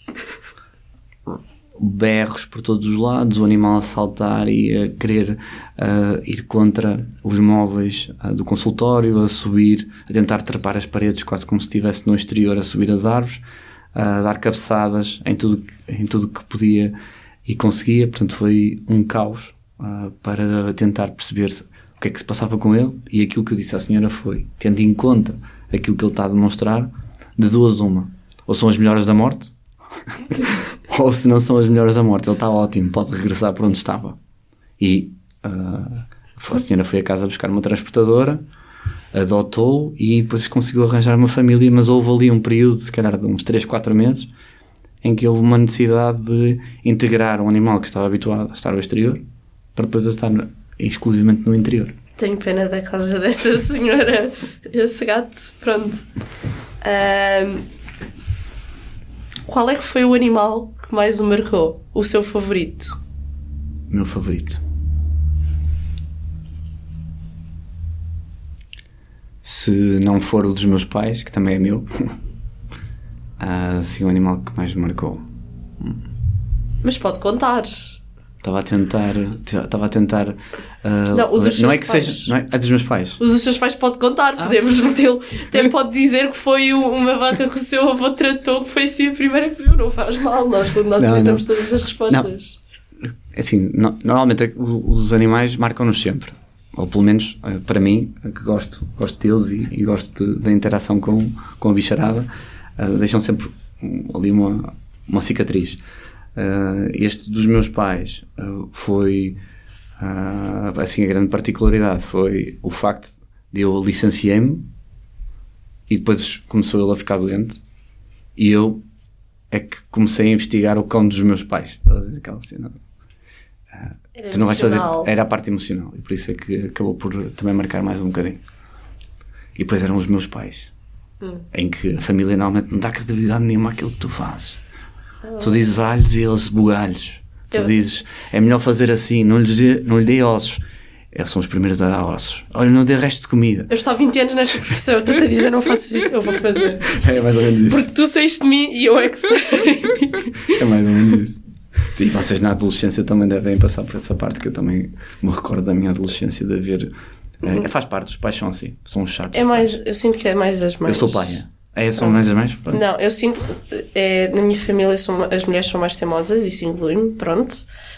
E: Berros por todos os lados, o animal a saltar e a querer ir contra os móveis do consultório, a subir, a tentar trepar as paredes, quase como se estivesse no exterior, a subir as árvores, a dar cabeçadas em tudo que podia e conseguia. Portanto, foi um caos para tentar perceber o que é que se passava com ele, e aquilo que eu disse à senhora foi, tendo em conta aquilo que ele está a demonstrar, de duas uma, ou são as melhoras da morte ou se não são as melhoras da morte, ele está ótimo, pode regressar para onde estava. E a senhora foi a casa buscar uma transportadora, adotou e depois conseguiu arranjar uma família, mas houve ali um período, se calhar de uns 3-4 meses, em que houve uma necessidade de integrar um animal que estava habituado a estar ao exterior para depois estar exclusivamente no interior.
B: Tenho pena da casa dessa senhora, esse gato, pronto. Qual é que foi o animal que mais o marcou? O seu favorito?
E: Meu favorito? Se não for o dos meus pais, que também é meu, sim, o animal que mais me marcou.
B: Mas pode contar.
E: Estava a tentar.
B: Não, o dos seus
E: não é que
B: pais.
E: seja. Não é, dos meus pais.
B: O dos seus pais pode contar, podemos metê-lo. Até pode dizer que foi uma vaca que o seu avô tratou, que foi assim a primeira que viu. Não faz mal, nós aceitamos todas as respostas.
E: Não. Assim, normalmente os animais marcam-nos sempre. Ou pelo menos, para mim, que gosto deles e gosto da interação com a bicharada, deixam sempre ali uma cicatriz. Este dos meus pais foi assim, a grande particularidade foi o facto de eu licenciei-me e depois começou ele a ficar doente e eu é que comecei a investigar o cão dos meus pais. Aquela cena. Tu não vais fazer, era a parte emocional e por isso é que acabou por também marcar mais um bocadinho. E depois eram os meus pais, em que a família normalmente não dá credibilidade nenhuma àquilo que tu fazes. Tu dizes alhos e eles bugalhos. Tu dizes, é melhor fazer assim, não lhe dê ossos. Eles são os primeiros a dar ossos. Olha, não dê resto de comida.
B: Eu estou há 20 anos nesta profissão, eu estou-te a dizer, não faças isso, eu vou fazer.
E: É mais ou menos isso.
B: Porque tu saíste de mim e eu é que sei.
E: É mais ou menos isso. E vocês na adolescência também devem passar por essa parte, que eu também me recordo da minha adolescência de haver... faz parte, os pais são assim, são chatos.
B: É mais, eu sinto que é mais as mães.
E: Eu sou pai, são mais as mães? Pronto.
B: Não, eu sinto na minha família as mulheres são mais teimosas, isso inclui-me, pronto.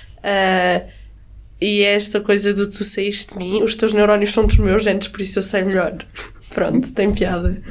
B: E é esta coisa do tu saíste de mim, os teus neurónios são dos meus, antes, por isso eu sei melhor. Pronto, tem piada.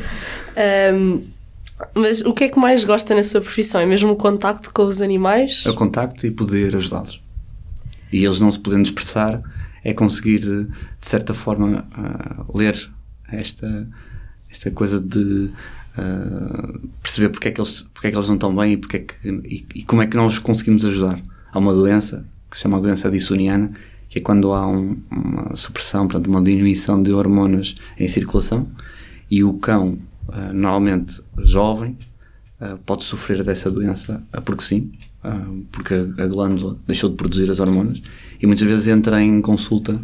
B: Mas o que é que mais gosta na sua profissão? É mesmo o contacto com os animais?
E: É o contacto e poder ajudá-los. E eles não se podendo expressar, é conseguir, de certa forma, ler esta coisa de perceber porque é que eles não estão bem e como é que nós os conseguimos ajudar. Há uma doença que se chama a doença addisoniana, que é quando há uma supressão, portanto, uma diminuição de hormonas em circulação, e o cão, normalmente jovem, pode sofrer dessa doença porque sim, porque a glândula deixou de produzir as hormonas e muitas vezes entra em consulta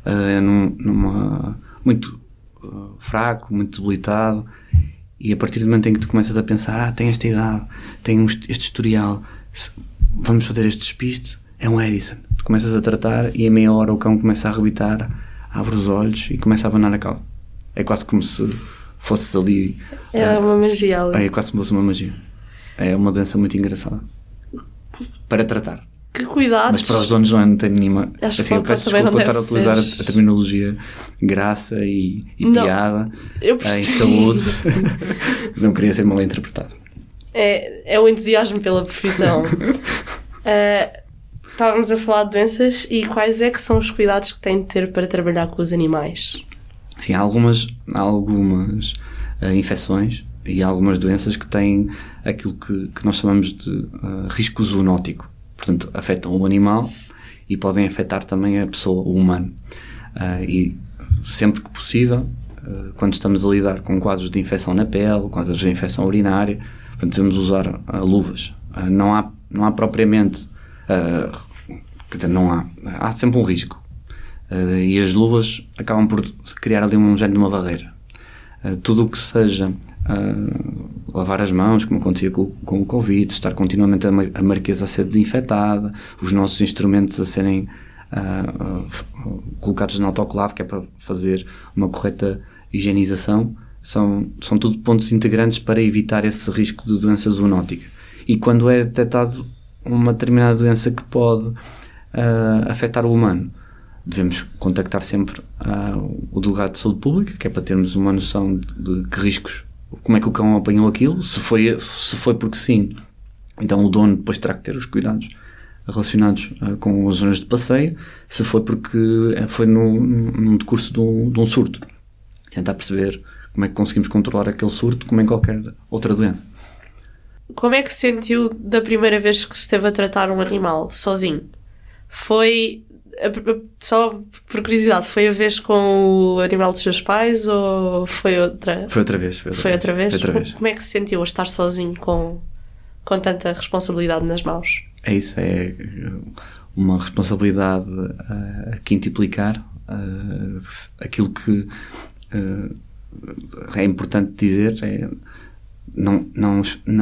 E: muito fraco, muito debilitado, e a partir do momento em que tu começas a pensar, tem esta idade, tem este historial, vamos fazer este despiste, é um Edison. Tu começas a tratar e em meia hora o cão começa a arrebitar, abre os olhos e começa a abanar a cauda. É quase como se fosse ali...
B: É uma magia.
E: É quase como se fosse uma magia. É uma doença muito engraçada para tratar.
B: Que cuidados.
E: Mas para os donos não tem nenhuma...
B: Acho
E: assim, eu peço desculpa estar a utilizar a terminologia graça e piada em saúde. Não queria ser mal interpretado.
B: É o entusiasmo pela profissão. Estávamos a falar de doenças e quais é que são os cuidados que tem de ter para trabalhar com os animais?
E: Sim, há algumas infecções e algumas doenças que têm aquilo que nós chamamos de risco zoonótico. Portanto, afetam o animal e podem afetar também a pessoa, o humano. E sempre que possível, quando estamos a lidar com quadros de infecção na pele, quadros de infecção urinária, portanto, devemos usar luvas. Não há propriamente, quer dizer, há sempre um risco. E as luvas acabam por criar ali um género de uma barreira. Tudo o que seja lavar as mãos, como acontecia com o Covid, estar continuamente a marquesa a ser desinfetada, os nossos instrumentos a serem colocados no autoclave, que é para fazer uma correta higienização, são tudo pontos integrantes para evitar esse risco de doença zoonótica. E quando é detectado uma determinada doença que pode afetar o humano, devemos contactar sempre o delegado de saúde pública, que é para termos uma noção de que riscos, como é que o cão apanhou aquilo, se foi porque sim, então o dono depois terá que ter os cuidados relacionados com as zonas de passeio, se foi porque foi num decurso de um surto. Tentar perceber como é que conseguimos controlar aquele surto, como em qualquer outra doença.
B: Como é que se sentiu da primeira vez que esteve a tratar um animal sozinho? Foi, só por curiosidade, foi a vez com o animal dos seus pais ou foi outra?
E: Foi outra vez.
B: Foi outra vez? Como é que se sentiu a estar sozinho com tanta responsabilidade nas mãos?
E: É isso, é uma responsabilidade a quintuplicar. Aquilo que é importante dizer é não,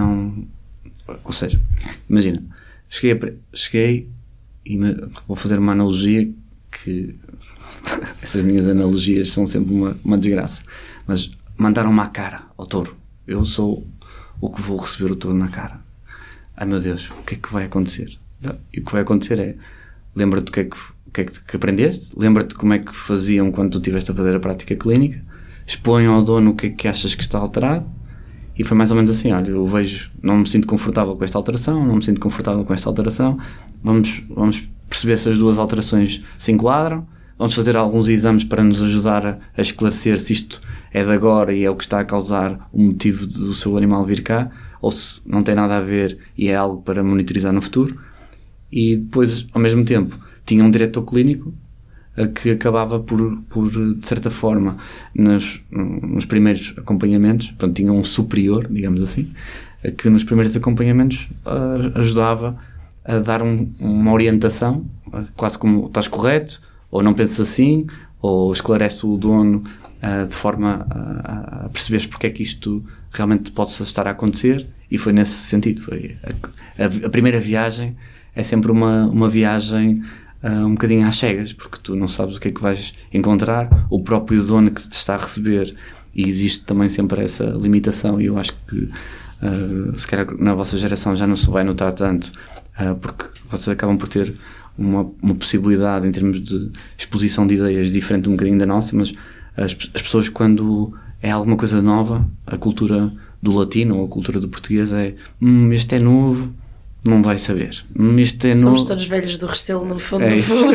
E: ou seja, imagina, cheguei e vou fazer uma analogia que essas minhas analogias são sempre uma desgraça, mas mandaram-me à cara ao touro, eu sou o que vou receber o touro na cara. Ai meu Deus, o que é que vai acontecer? E o que vai acontecer é, lembra-te do que é que aprendeste, lembra-te como é que faziam quando tu estiveste a fazer a prática clínica, expõe ao dono o que é que achas que está alterado. E foi mais ou menos assim, olha, eu vejo, não me sinto confortável com esta alteração, não me sinto confortável com esta alteração, vamos perceber se as duas alterações se enquadram, vamos fazer alguns exames para nos ajudar a esclarecer se isto é de agora e é o que está a causar o motivo do seu animal vir cá, ou se não tem nada a ver e é algo para monitorizar no futuro. E depois, ao mesmo tempo, tinha um diretor clínico que acabava por de certa forma, nos primeiros acompanhamentos, portanto, tinha um superior, digamos assim, que nos primeiros acompanhamentos ajudava a dar uma orientação, quase como estás correto, ou não pensas assim, ou esclarece o dono de forma a perceberes porque é que isto realmente pode estar a acontecer, e foi nesse sentido. Foi a primeira viagem é sempre uma viagem um bocadinho às cegas, porque tu não sabes o que é que vais encontrar, o próprio dono que te está a receber, e existe também sempre essa limitação, e eu acho que se calhar na vossa geração já não se vai notar tanto, porque vocês acabam por ter uma possibilidade em termos de exposição de ideias diferente um bocadinho da nossa, mas as pessoas, quando é alguma coisa nova, a cultura do latino ou a cultura do português é este é novo, não vai saber.
B: Somos todos velhos do Restelo, no fundo.
E: É isso.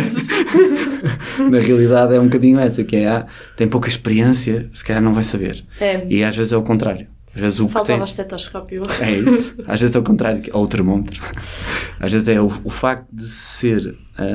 E: Na realidade é um bocadinho essa, que é, tem pouca experiência, se calhar não vai saber. É. E às vezes é o contrário. Às vezes
B: faltava o estetoscópio.
E: É isso. Às vezes é o contrário, ou o termómetro. Às vezes é o facto de ser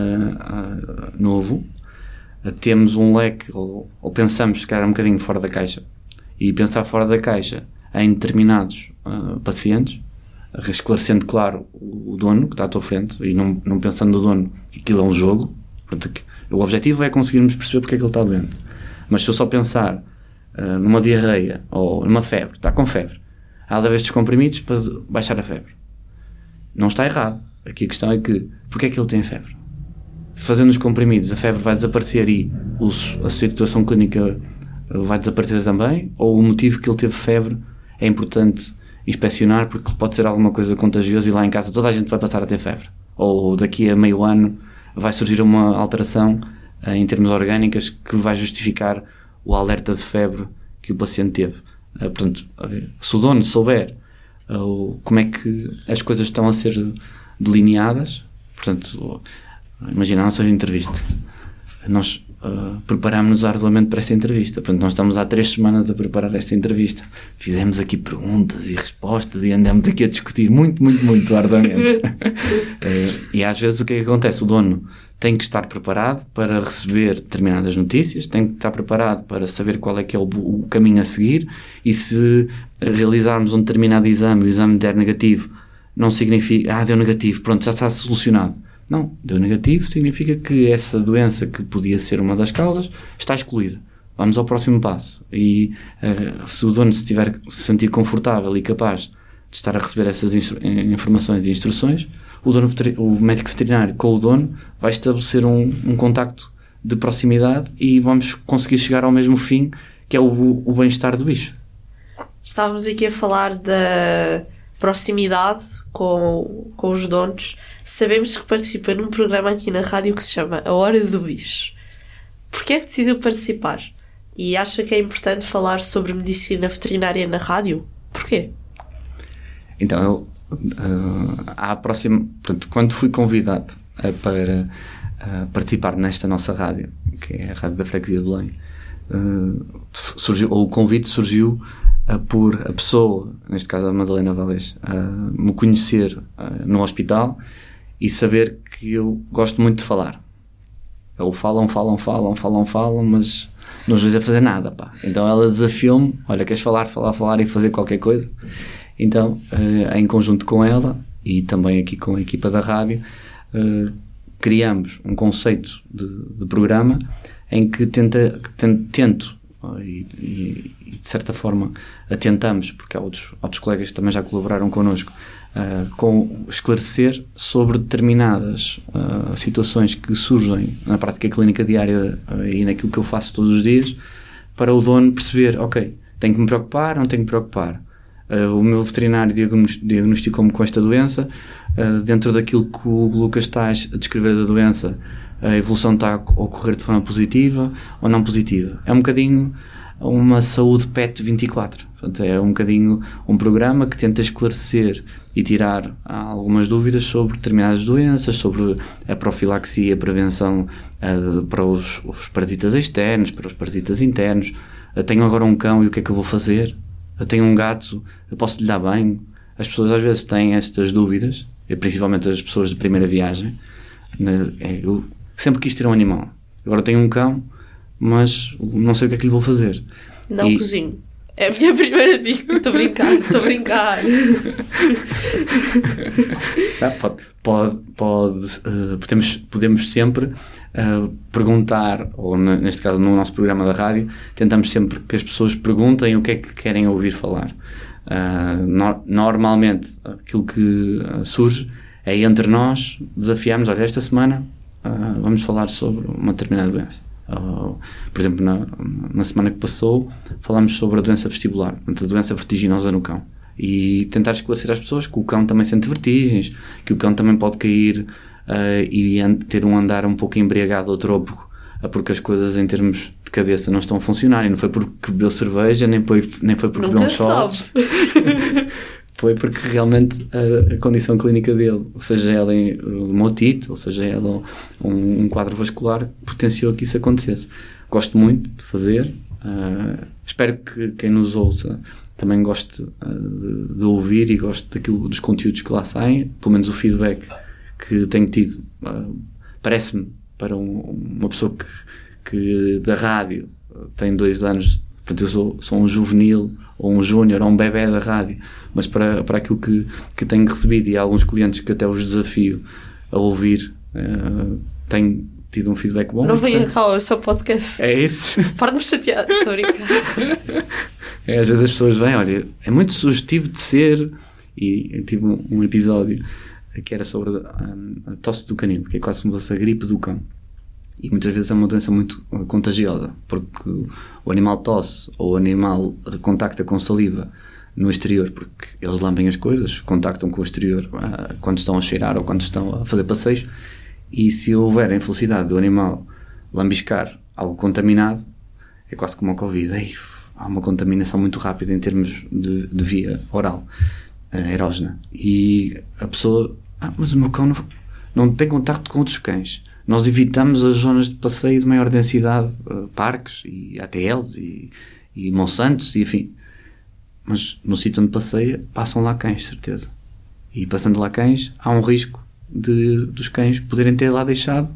E: novo, temos um leque, ou pensamos se calhar um bocadinho fora da caixa. E pensar fora da caixa em determinados pacientes, esclarecendo, claro, o dono que está à tua frente, e não pensando no dono que aquilo é um jogo. Portanto, o objetivo é conseguirmos perceber porque é que ele está doente. Mas se eu só pensar numa diarreia ou numa febre, está com febre, há de haver estes comprimidos para baixar a febre. Não está errado. Aqui a questão é que, porque é que ele tem febre? Fazendo os comprimidos, a febre vai desaparecer e a situação clínica vai desaparecer também? Ou o motivo que ele teve febre é importante inspecionar, porque pode ser alguma coisa contagiosa e lá em casa toda a gente vai passar a ter febre? Ou daqui a meio ano vai surgir uma alteração em termos orgânicos que vai justificar o alerta de febre que o paciente teve. Portanto, se o dono souber como é que as coisas estão a ser delineadas, portanto, imagina a nossa entrevista. Nós preparámos-nos arduamente para esta entrevista. Portanto, nós estamos há 3 semanas a preparar esta entrevista. Fizemos aqui perguntas e respostas e andamos aqui a discutir muito arduamente. E às vezes o que é que acontece? O dono tem que estar preparado para receber determinadas notícias, tem que estar preparado para saber qual é que é o caminho a seguir, e se realizarmos um determinado exame, o exame der negativo, não significa, deu negativo, pronto, já está solucionado. Não, deu negativo significa que essa doença, que podia ser uma das causas, está excluída. Vamos ao próximo passo. E se o dono se sentir confortável e capaz de estar a receber essas informações e instruções, o médico veterinário com o dono vai estabelecer um contacto de proximidade e vamos conseguir chegar ao mesmo fim, que é o bem-estar do bicho.
B: Estávamos aqui a falar da proximidade com os donos. Sabemos que participa num programa aqui na rádio que se chama A Hora do Bicho. Porquê é que decidiu participar? E acha que é importante falar sobre medicina veterinária na rádio? Porquê?
E: Então, portanto, quando fui convidado para participar nesta nossa rádio, que é a Rádio da Freguesia de Belém, o convite surgiu por a pessoa, neste caso a Madalena Valês, me conhecer no hospital e saber que eu gosto muito de falar. Ou falam, mas não os vejo a fazer nada, pá. Então ela desafiou-me: olha, queres falar e fazer qualquer coisa? Então, em conjunto com ela e também aqui com a equipa da rádio, criamos um conceito de programa em que tento e de certa forma tentamos, porque há outros colegas que também já colaboraram connosco, com esclarecer sobre determinadas situações que surgem na prática clínica diária e naquilo que eu faço todos os dias, para o dono perceber: ok, tenho que me preocupar, não tenho que me preocupar. O meu veterinário diagnosticou-me com esta doença, dentro daquilo que o Lucas está a descrever da doença, a evolução está a ocorrer de forma positiva ou não positiva. É um bocadinho uma saúde PET 24. Portanto, é um bocadinho um programa que tenta esclarecer e tirar algumas dúvidas sobre determinadas doenças, sobre a profilaxia, a prevenção para os parasitas externos, para os parasitas internos. Tenho agora um cão e o que é que eu vou fazer? Eu tenho um gato, eu posso lhe dar banho? As pessoas às vezes têm estas dúvidas, principalmente as pessoas de primeira viagem. Eu sempre quis ter um animal, agora tenho um cão, mas não sei o que é que lhe vou fazer.
B: Não cozinho. É a minha primeira dica. Estou a brincar.
E: Podemos sempre perguntar, ou neste caso no nosso programa da rádio, tentamos sempre que as pessoas perguntem o que é que querem ouvir falar. Normalmente aquilo que surge é entre nós desafiarmos: olha, esta semana vamos falar sobre uma determinada doença. Por exemplo, na semana que passou falámos sobre a doença vestibular, portanto, a doença vertiginosa no cão, e tentar esclarecer às pessoas que o cão também sente vertigens, que o cão também pode cair e ter um andar um pouco embriagado ou trôpego, porque as coisas em termos de cabeça não estão a funcionar, e não foi porque bebeu cerveja, nem foi porque bebeu uns shots. Foi porque realmente a condição clínica dele, seja ela uma otite, ou seja ela um quadro vascular, potenciou que isso acontecesse. Gosto muito de fazer, espero que quem nos ouça também goste de ouvir e goste dos conteúdos que lá saem. Pelo menos o feedback que tenho tido parece-me, para uma pessoa que da rádio tem 2 anos, portanto eu sou um juvenil ou um júnior ou um bebé da rádio, mas para aquilo que tenho recebido, e há alguns clientes que até os desafio a ouvir, tenho tido um feedback bom.
B: Não venha cá ao seu podcast.
E: É isso.
B: Para de me chatear. Estou a brincar.
E: Às vezes as pessoas vêm: olha, é muito sugestivo de ser, e eu tive um episódio que era sobre a tosse do canil, que é quase como se fosse a gripe do cão. E muitas vezes é uma doença muito contagiosa, porque o animal tosse ou o animal contacta com saliva no exterior, porque eles lambem as coisas, contactam com o exterior quando estão a cheirar ou quando estão a fazer passeios, e se houver a infelicidade do animal lambiscar algo contaminado, é quase como a Covid. Há uma contaminação muito rápida em termos de via oral, erógena, e a pessoa: mas o meu cão não tem contacto com outros cães. Nós evitamos as zonas de passeio de maior densidade, parques e ATLs e Monsantos, e enfim. Mas no sítio onde passeia, passam lá cães, certeza. E passando lá cães, há um risco dos cães poderem ter lá deixado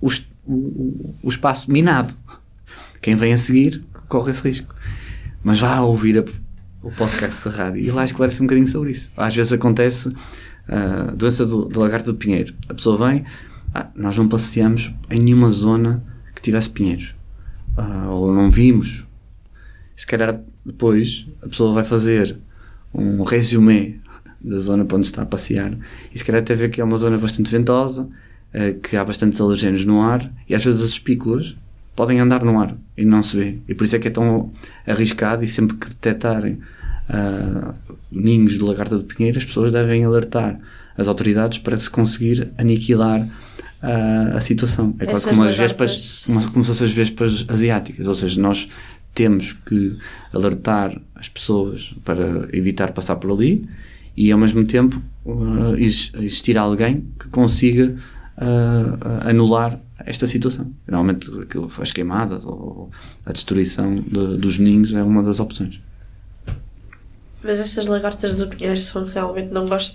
E: o espaço minado. Quem vem a seguir corre esse risco. Mas vá ouvir o podcast da rádio e lá esclarece um bocadinho sobre isso. Às vezes acontece a doença da lagarta de pinheiro. A pessoa vem, nós não passeamos em nenhuma zona que tivesse pinheiros. Ou não vimos. Se calhar depois a pessoa vai fazer um resumé da zona para onde está a passear e se calhar até ver que é uma zona bastante ventosa, que há bastantes alergenos no ar e às vezes as espículas podem andar no ar e não se vê. E por isso é que é tão arriscado e sempre que detectarem ninhos de lagarta de pinheiro, as pessoas devem alertar as autoridades para se conseguir aniquilar a situação. É quase como as vespas, como se fossem as vespas asiáticas. Ou seja, nós temos que alertar as pessoas para evitar passar por ali e ao mesmo tempo existir alguém que consiga anular esta situação. Normalmente as queimadas ou a destruição dos ninhos é uma das opções.
B: Mas essas lagartas do pinheiro são realmente... Não gosto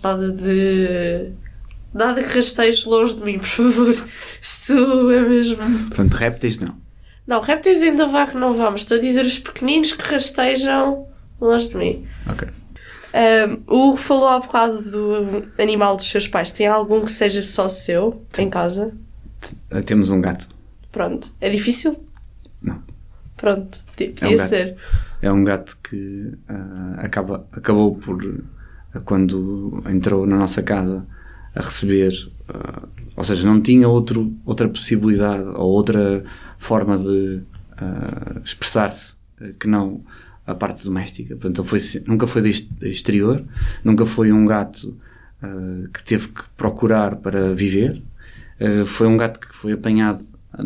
B: nada que rasteje longe de mim, por favor. Isto é mesmo...
E: Portanto, répteis não.
B: Não, répteis ainda vá que não vá, mas estou a dizer os pequeninos que rastejam longe de mim.
E: Ok.
B: O Hugo falou há bocado do animal dos seus pais. Tem algum que seja só seu, em casa?
E: Temos um gato.
B: Pronto. É difícil?
E: Não.
B: Pronto. Podia ser.
E: É um gato que acabou por, quando entrou na nossa casa, a receber... ou seja, não tinha outra possibilidade ou outra forma de expressar-se que não a parte doméstica. Portanto, nunca foi de exterior, nunca foi um gato que teve que procurar para viver. Foi um gato que foi apanhado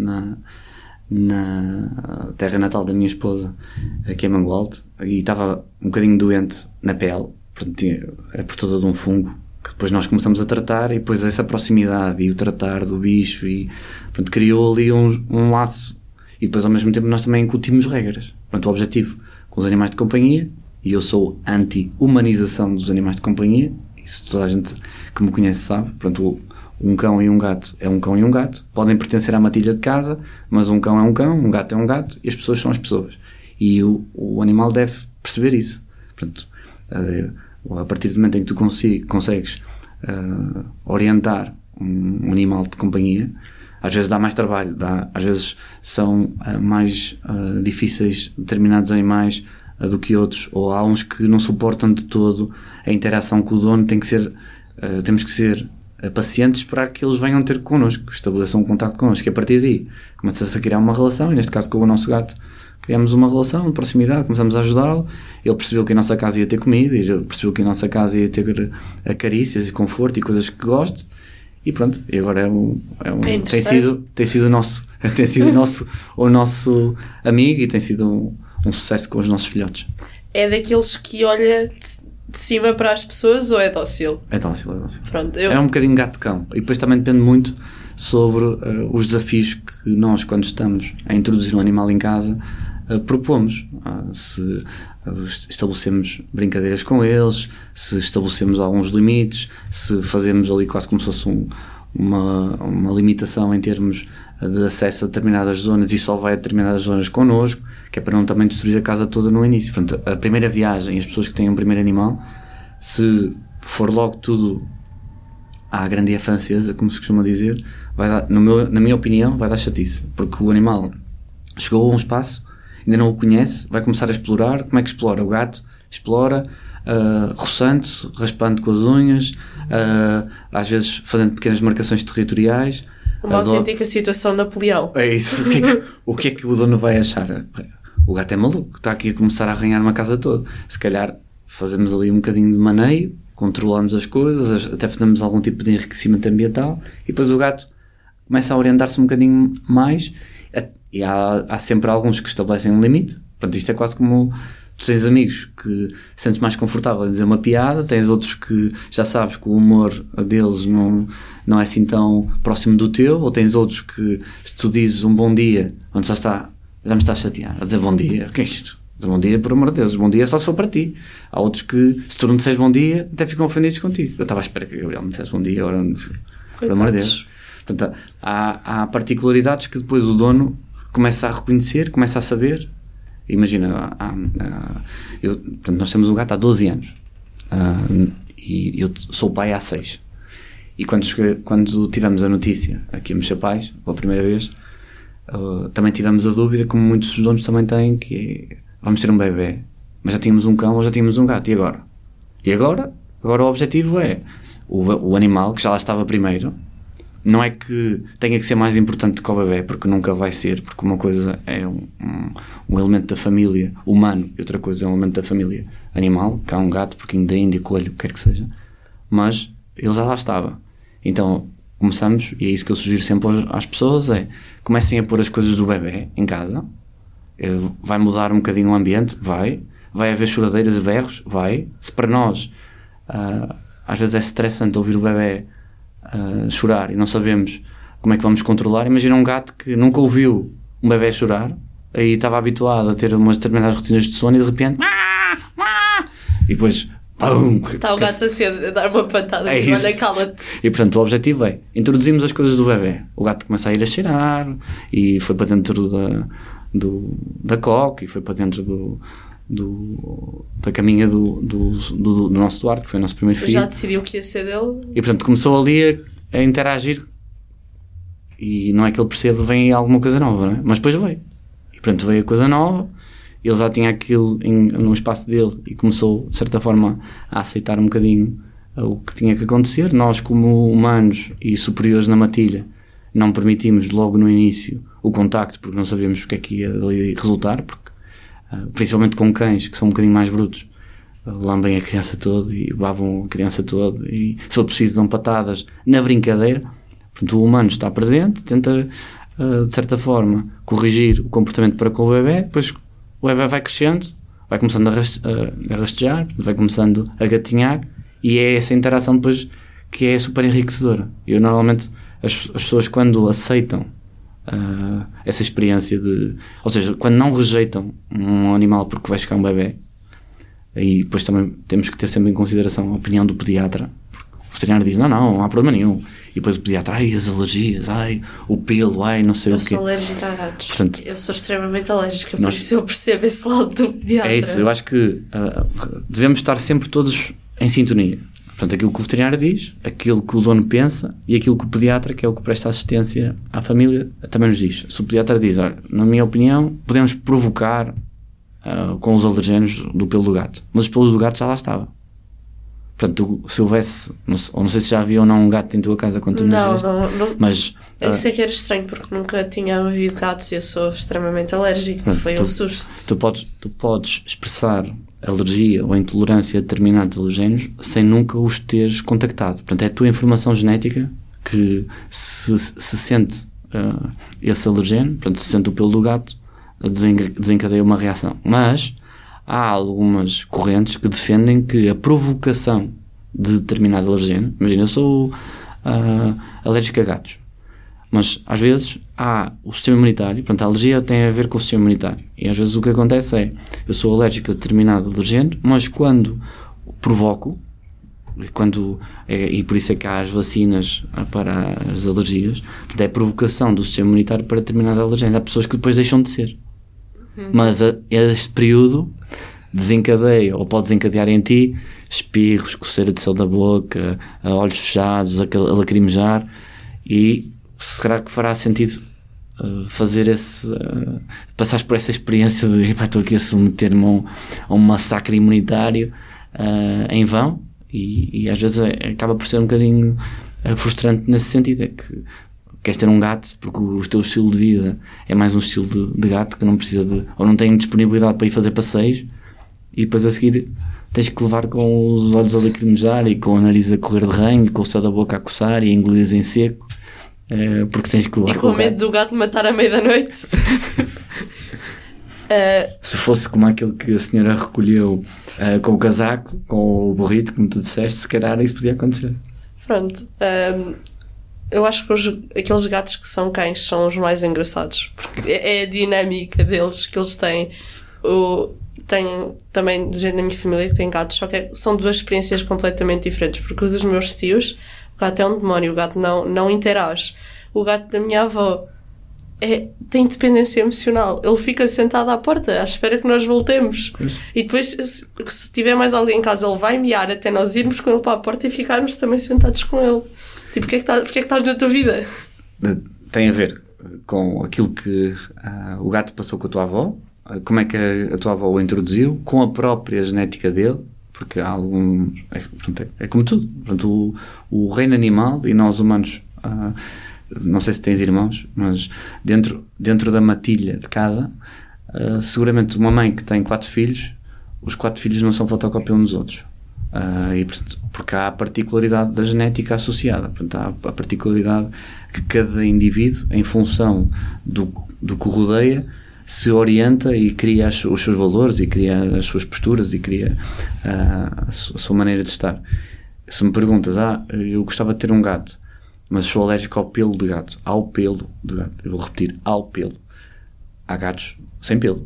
E: na terra natal da minha esposa, aqui em Mangualde, e estava um bocadinho doente na pele. Portanto, era portador de um fungo que depois nós começamos a tratar, e depois essa proximidade e o tratar do bicho e, portanto, criou ali um laço. E depois ao mesmo tempo nós também incutimos regras. Portanto, o objetivo com os animais de companhia, e eu sou anti-humanização dos animais de companhia, isso toda a gente que me conhece sabe. Portanto, um cão e um gato é um cão e um gato, podem pertencer à matilha de casa, mas um cão é um cão, um gato é um gato e as pessoas são as pessoas. E o animal deve perceber isso. Portanto, a partir do momento em que tu consegues orientar um animal de companhia, às vezes dá mais trabalho, às vezes são mais difíceis determinados animais do que outros, ou há uns que não suportam de todo a interação com o dono. Temos que ser pacientes, esperar que eles venham ter connosco, estabeleçam um contato connosco, e a partir daí começa-se a criar uma relação, e neste caso com o nosso gato criamos uma relação de proximidade, começamos a ajudá-lo. Ele percebeu que a nossa casa ia ter comida, e ele percebeu que a nossa casa ia ter carícias e conforto e coisas que gosto, e pronto, e agora tem sido o nosso amigo, e tem sido um sucesso com os nossos filhotes.
B: É daqueles que olha de cima para as pessoas, ou é dócil?
E: É dócil.
B: Pronto,
E: É um bocadinho gato-cão. E depois também depende muito sobre os desafios que nós, quando estamos a introduzir um animal em casa, propomos. Se estabelecemos brincadeiras com eles, se estabelecemos alguns limites, se fazemos ali quase como se fosse uma limitação em termos de acesso a determinadas zonas, e só vai a determinadas zonas connosco, que é para não também destruir a casa toda no início. Portanto, a primeira viagem, as pessoas que têm um primeiro animal, se for logo tudo à grande e à francesa, como se costuma dizer, vai dar, na minha opinião, vai dar chatice, porque o animal chegou a um espaço, ainda não o conhece, vai começar a explorar. Como é que explora? O gato explora roçando-se, raspando com as unhas, às vezes fazendo pequenas marcações territoriais.
B: Uma autêntica situação Napoleão.
E: É isso. O que é que o dono vai achar? O gato é maluco, está aqui a começar a arranhar uma casa toda. Se calhar fazemos ali um bocadinho de maneio, controlamos as coisas, até fazemos algum tipo de enriquecimento ambiental, e depois o gato começa a orientar-se um bocadinho mais, e há sempre alguns que estabelecem um limite. Portanto, isto é quase como tu tens amigos que sentes mais confortável em dizer uma piada, tens outros que já sabes que o humor deles não é assim tão próximo do teu, ou tens outros que, se tu dizes um bom dia, onde já me está a chatear a dizer bom dia, o que é isto? Dizer bom dia, por amor de Deus, bom dia só se for para ti. Há outros que, se tu não disseres bom dia, até ficam ofendidos contigo. Eu estava à espera que o Gabriel me dissesse bom dia, agora, por amor de Deus. Portanto, há particularidades que depois o dono começa a reconhecer, começa a saber. Imagina, portanto, nós temos um gato há 12 anos e eu sou pai há 6. E quando tivemos a notícia aqui a Mexapais, pela primeira vez, também tivemos a dúvida, como muitos dos donos também têm, que vamos ter um bebê, mas já tínhamos um cão ou já tínhamos um gato, e agora? E agora o objetivo é o animal, que já lá estava primeiro, não é que tenha que ser mais importante que o bebê, porque nunca vai ser, porque uma coisa é um elemento da família humano e outra coisa é um elemento da família animal, cão, gato, porquinho da Índia, coelho, o que quer que seja, mas ele já lá estava. Então começamos, e é isso que eu sugiro sempre às pessoas, comecem a pôr as coisas do bebê em casa. Vai mudar um bocadinho o ambiente? Vai haver choradeiras e berros? Vai. Se para nós às vezes é estressante ouvir o bebê chorar e não sabemos como é que vamos controlar, imagina um gato que nunca ouviu um bebê chorar, aí estava habituado a ter umas determinadas rotinas de sono e de repente e depois pum,
B: está o gato a dar uma patada e olha, cala-te.
E: E portanto o objetivo é introduzimos as coisas do bebê, o gato começa a ir a cheirar e foi para dentro da coque e foi para dentro da caminha do nosso Duarte, que foi o nosso primeiro filho.
B: Já decidiu o que ia ser dele.
E: E portanto começou ali a interagir e não é que ele perceba, vem aí alguma coisa nova, não é? Mas depois veio. E portanto veio a coisa nova, ele já tinha aquilo no espaço dele e começou de certa forma a aceitar um bocadinho o que tinha que acontecer. Nós, como humanos e superiores na matilha, não permitimos logo no início o contacto, porque não sabíamos o que é que ia dali resultar, porque principalmente com cães que são um bocadinho mais brutos, lambem a criança toda e babam a criança toda e se for preciso dão patadas na brincadeira. Portanto, o humano está presente, tenta de certa forma corrigir o comportamento para com o bebê, depois o bebê vai crescendo, vai começando a rastejar, vai começando a gatinhar e é essa interação depois que é super enriquecedora. Eu normalmente as pessoas quando aceitam essa experiência ou seja, quando não rejeitam um animal porque vai chegar um bebê, aí depois também temos que ter sempre em consideração a opinião do pediatra, porque o veterinário diz não há problema nenhum, e depois o pediatra, as alergias, o pelo, não sei o quê.
B: Eu sou alérgica a gatos.
E: Portanto,
B: eu sou extremamente alérgica, por isso eu percebo esse lado do pediatra.
E: É isso, eu acho que devemos estar sempre todos em sintonia. Portanto, aquilo que o veterinário diz, aquilo que o dono pensa e aquilo que o pediatra, que é o que presta assistência à família, também nos diz. Se o pediatra diz, olha, na minha opinião, podemos provocar com os alergénios do pelo do gato. Mas os pelos do gato já lá estava. Portanto, se houvesse, não sei se já havia ou não um gato em tua casa quando tu nasceste.
B: Não.
E: Mas
B: isso é que era estranho, porque nunca tinha havido gatos e eu sou extremamente alérgica.
E: Pronto,
B: foi um susto.
E: Tu podes expressar alergia ou intolerância a determinados alergénios sem nunca os teres contactado. Portanto, é a tua informação genética que se sente esse alergénio, portanto, se sente o pelo do gato, desencadeia uma reação. Mas há algumas correntes que defendem que a provocação de determinado alergénio, imagina, eu sou alérgico a gatos, mas às vezes há o sistema imunitário, portanto a alergia tem a ver com o sistema imunitário, e às vezes o que acontece é, eu sou alérgico a determinado alergénio, mas quando provoco, e por isso é que há as vacinas para as alergias, portanto é a provocação do sistema imunitário para determinado alergénio. Há pessoas que depois deixam de ser. Mas este período desencadeia, ou pode desencadear em ti, espirros, coceira de céu da boca, olhos fechados, a lacrimejar, e será que fará sentido fazer passares por essa experiência de estou aqui a submeter-me a um massacre imunitário em vão? E às vezes acaba por ser um bocadinho frustrante nesse sentido, é que queres ter um gato porque o teu estilo de vida é mais um estilo de gato que não precisa ou não tem disponibilidade para ir fazer passeios, e depois a seguir tens que levar com os olhos a lacrimejar e com o nariz a correr de ranho e com o céu da boca a coçar e a engolir em seco, porque tens que levar
B: e com medo do gato matar à meia da noite.
E: Se fosse como aquele que a senhora recolheu com o casaco, com o burrito, como tu disseste, se calhar isso podia acontecer.
B: Pronto. Eu acho que aqueles gatos que são cães são os mais engraçados, porque é a dinâmica deles que eles têm. Tenho também gente da minha família que tem gatos, só que são duas experiências completamente diferentes, porque o dos meus tios, o gato é um demónio, o gato não interage. o gato da minha avó tem dependência emocional. Ele fica sentado à porta à espera que nós voltemos.
E: Pois.
B: E depois, se tiver mais alguém em casa, ele vai miar até nós irmos com ele para a porta e ficarmos também sentados com ele. Tipo, porque é que estás na tua vida?
E: Tem a ver com aquilo que o gato passou com a tua avó, como é que a tua avó o introduziu, com a própria genética dele, porque há algum... É como tudo. Portanto, o reino animal e nós humanos... não sei se tens irmãos, mas dentro da matilha de cada, seguramente uma mãe que tem 4 filhos, os 4 filhos não são fotocópia uns dos outros. E, portanto, porque há a particularidade da genética associada. Portanto, há a particularidade que cada indivíduo, em função do que o rodeia, se orienta e cria os seus valores e cria as suas posturas e cria a sua maneira de estar. Se me perguntas, eu gostava de ter um gato, mas sou alérgico ao pelo de gato. Ao pelo de gato. Eu vou repetir, ao pelo. Há gatos sem pelo.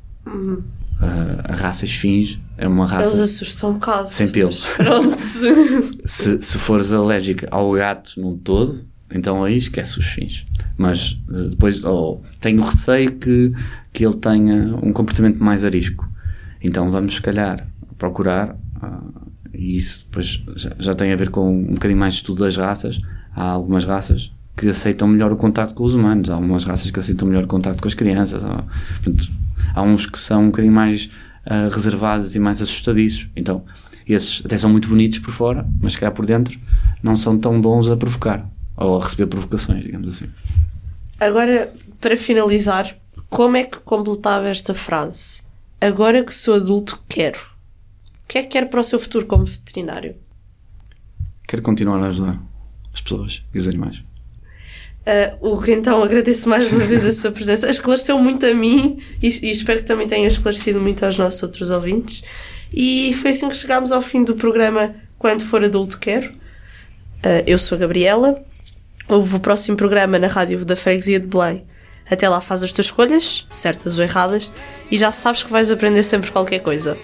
E: A raça esfinge é uma raça...
B: Eles assustam um bocado.
E: Sem pelo.
B: Pronto.
E: Se fores alérgica ao gato num todo, então aí esquece os esfinges. Mas depois tenho receio que ele tenha um comportamento mais arisco. Então vamos, se calhar, procurar... e isso depois já tem a ver com um bocadinho mais de estudo das raças. Há algumas raças que aceitam melhor o contacto com os humanos, há algumas raças que aceitam melhor o contacto com as crianças, portanto, há uns que são um bocadinho mais reservados e mais assustadiços. Então esses até são muito bonitos por fora, mas se calhar por dentro não são tão bons a provocar ou a receber provocações, digamos assim.
B: Agora, para finalizar, como é que completava esta frase? Agora que sou adulto, quero. O que é que quer para o seu futuro como veterinário?
E: Quero continuar a ajudar as pessoas e os animais.
B: Então agradeço mais uma vez a sua presença. Esclareceu muito a mim e espero que também tenha esclarecido muito aos nossos outros ouvintes. E foi assim que chegámos ao fim do programa Quando For Adulto Quero. Eu sou a Gabriela. Houve o próximo programa na rádio da Freguesia de Belém. Até lá, faz as tuas escolhas, certas ou erradas, e já sabes que vais aprender sempre qualquer coisa.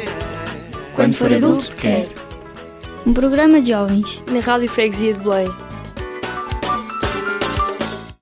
A: Quando For Adulto Quero. Um programa de jovens
D: Na Rádio Freguesia de Belém.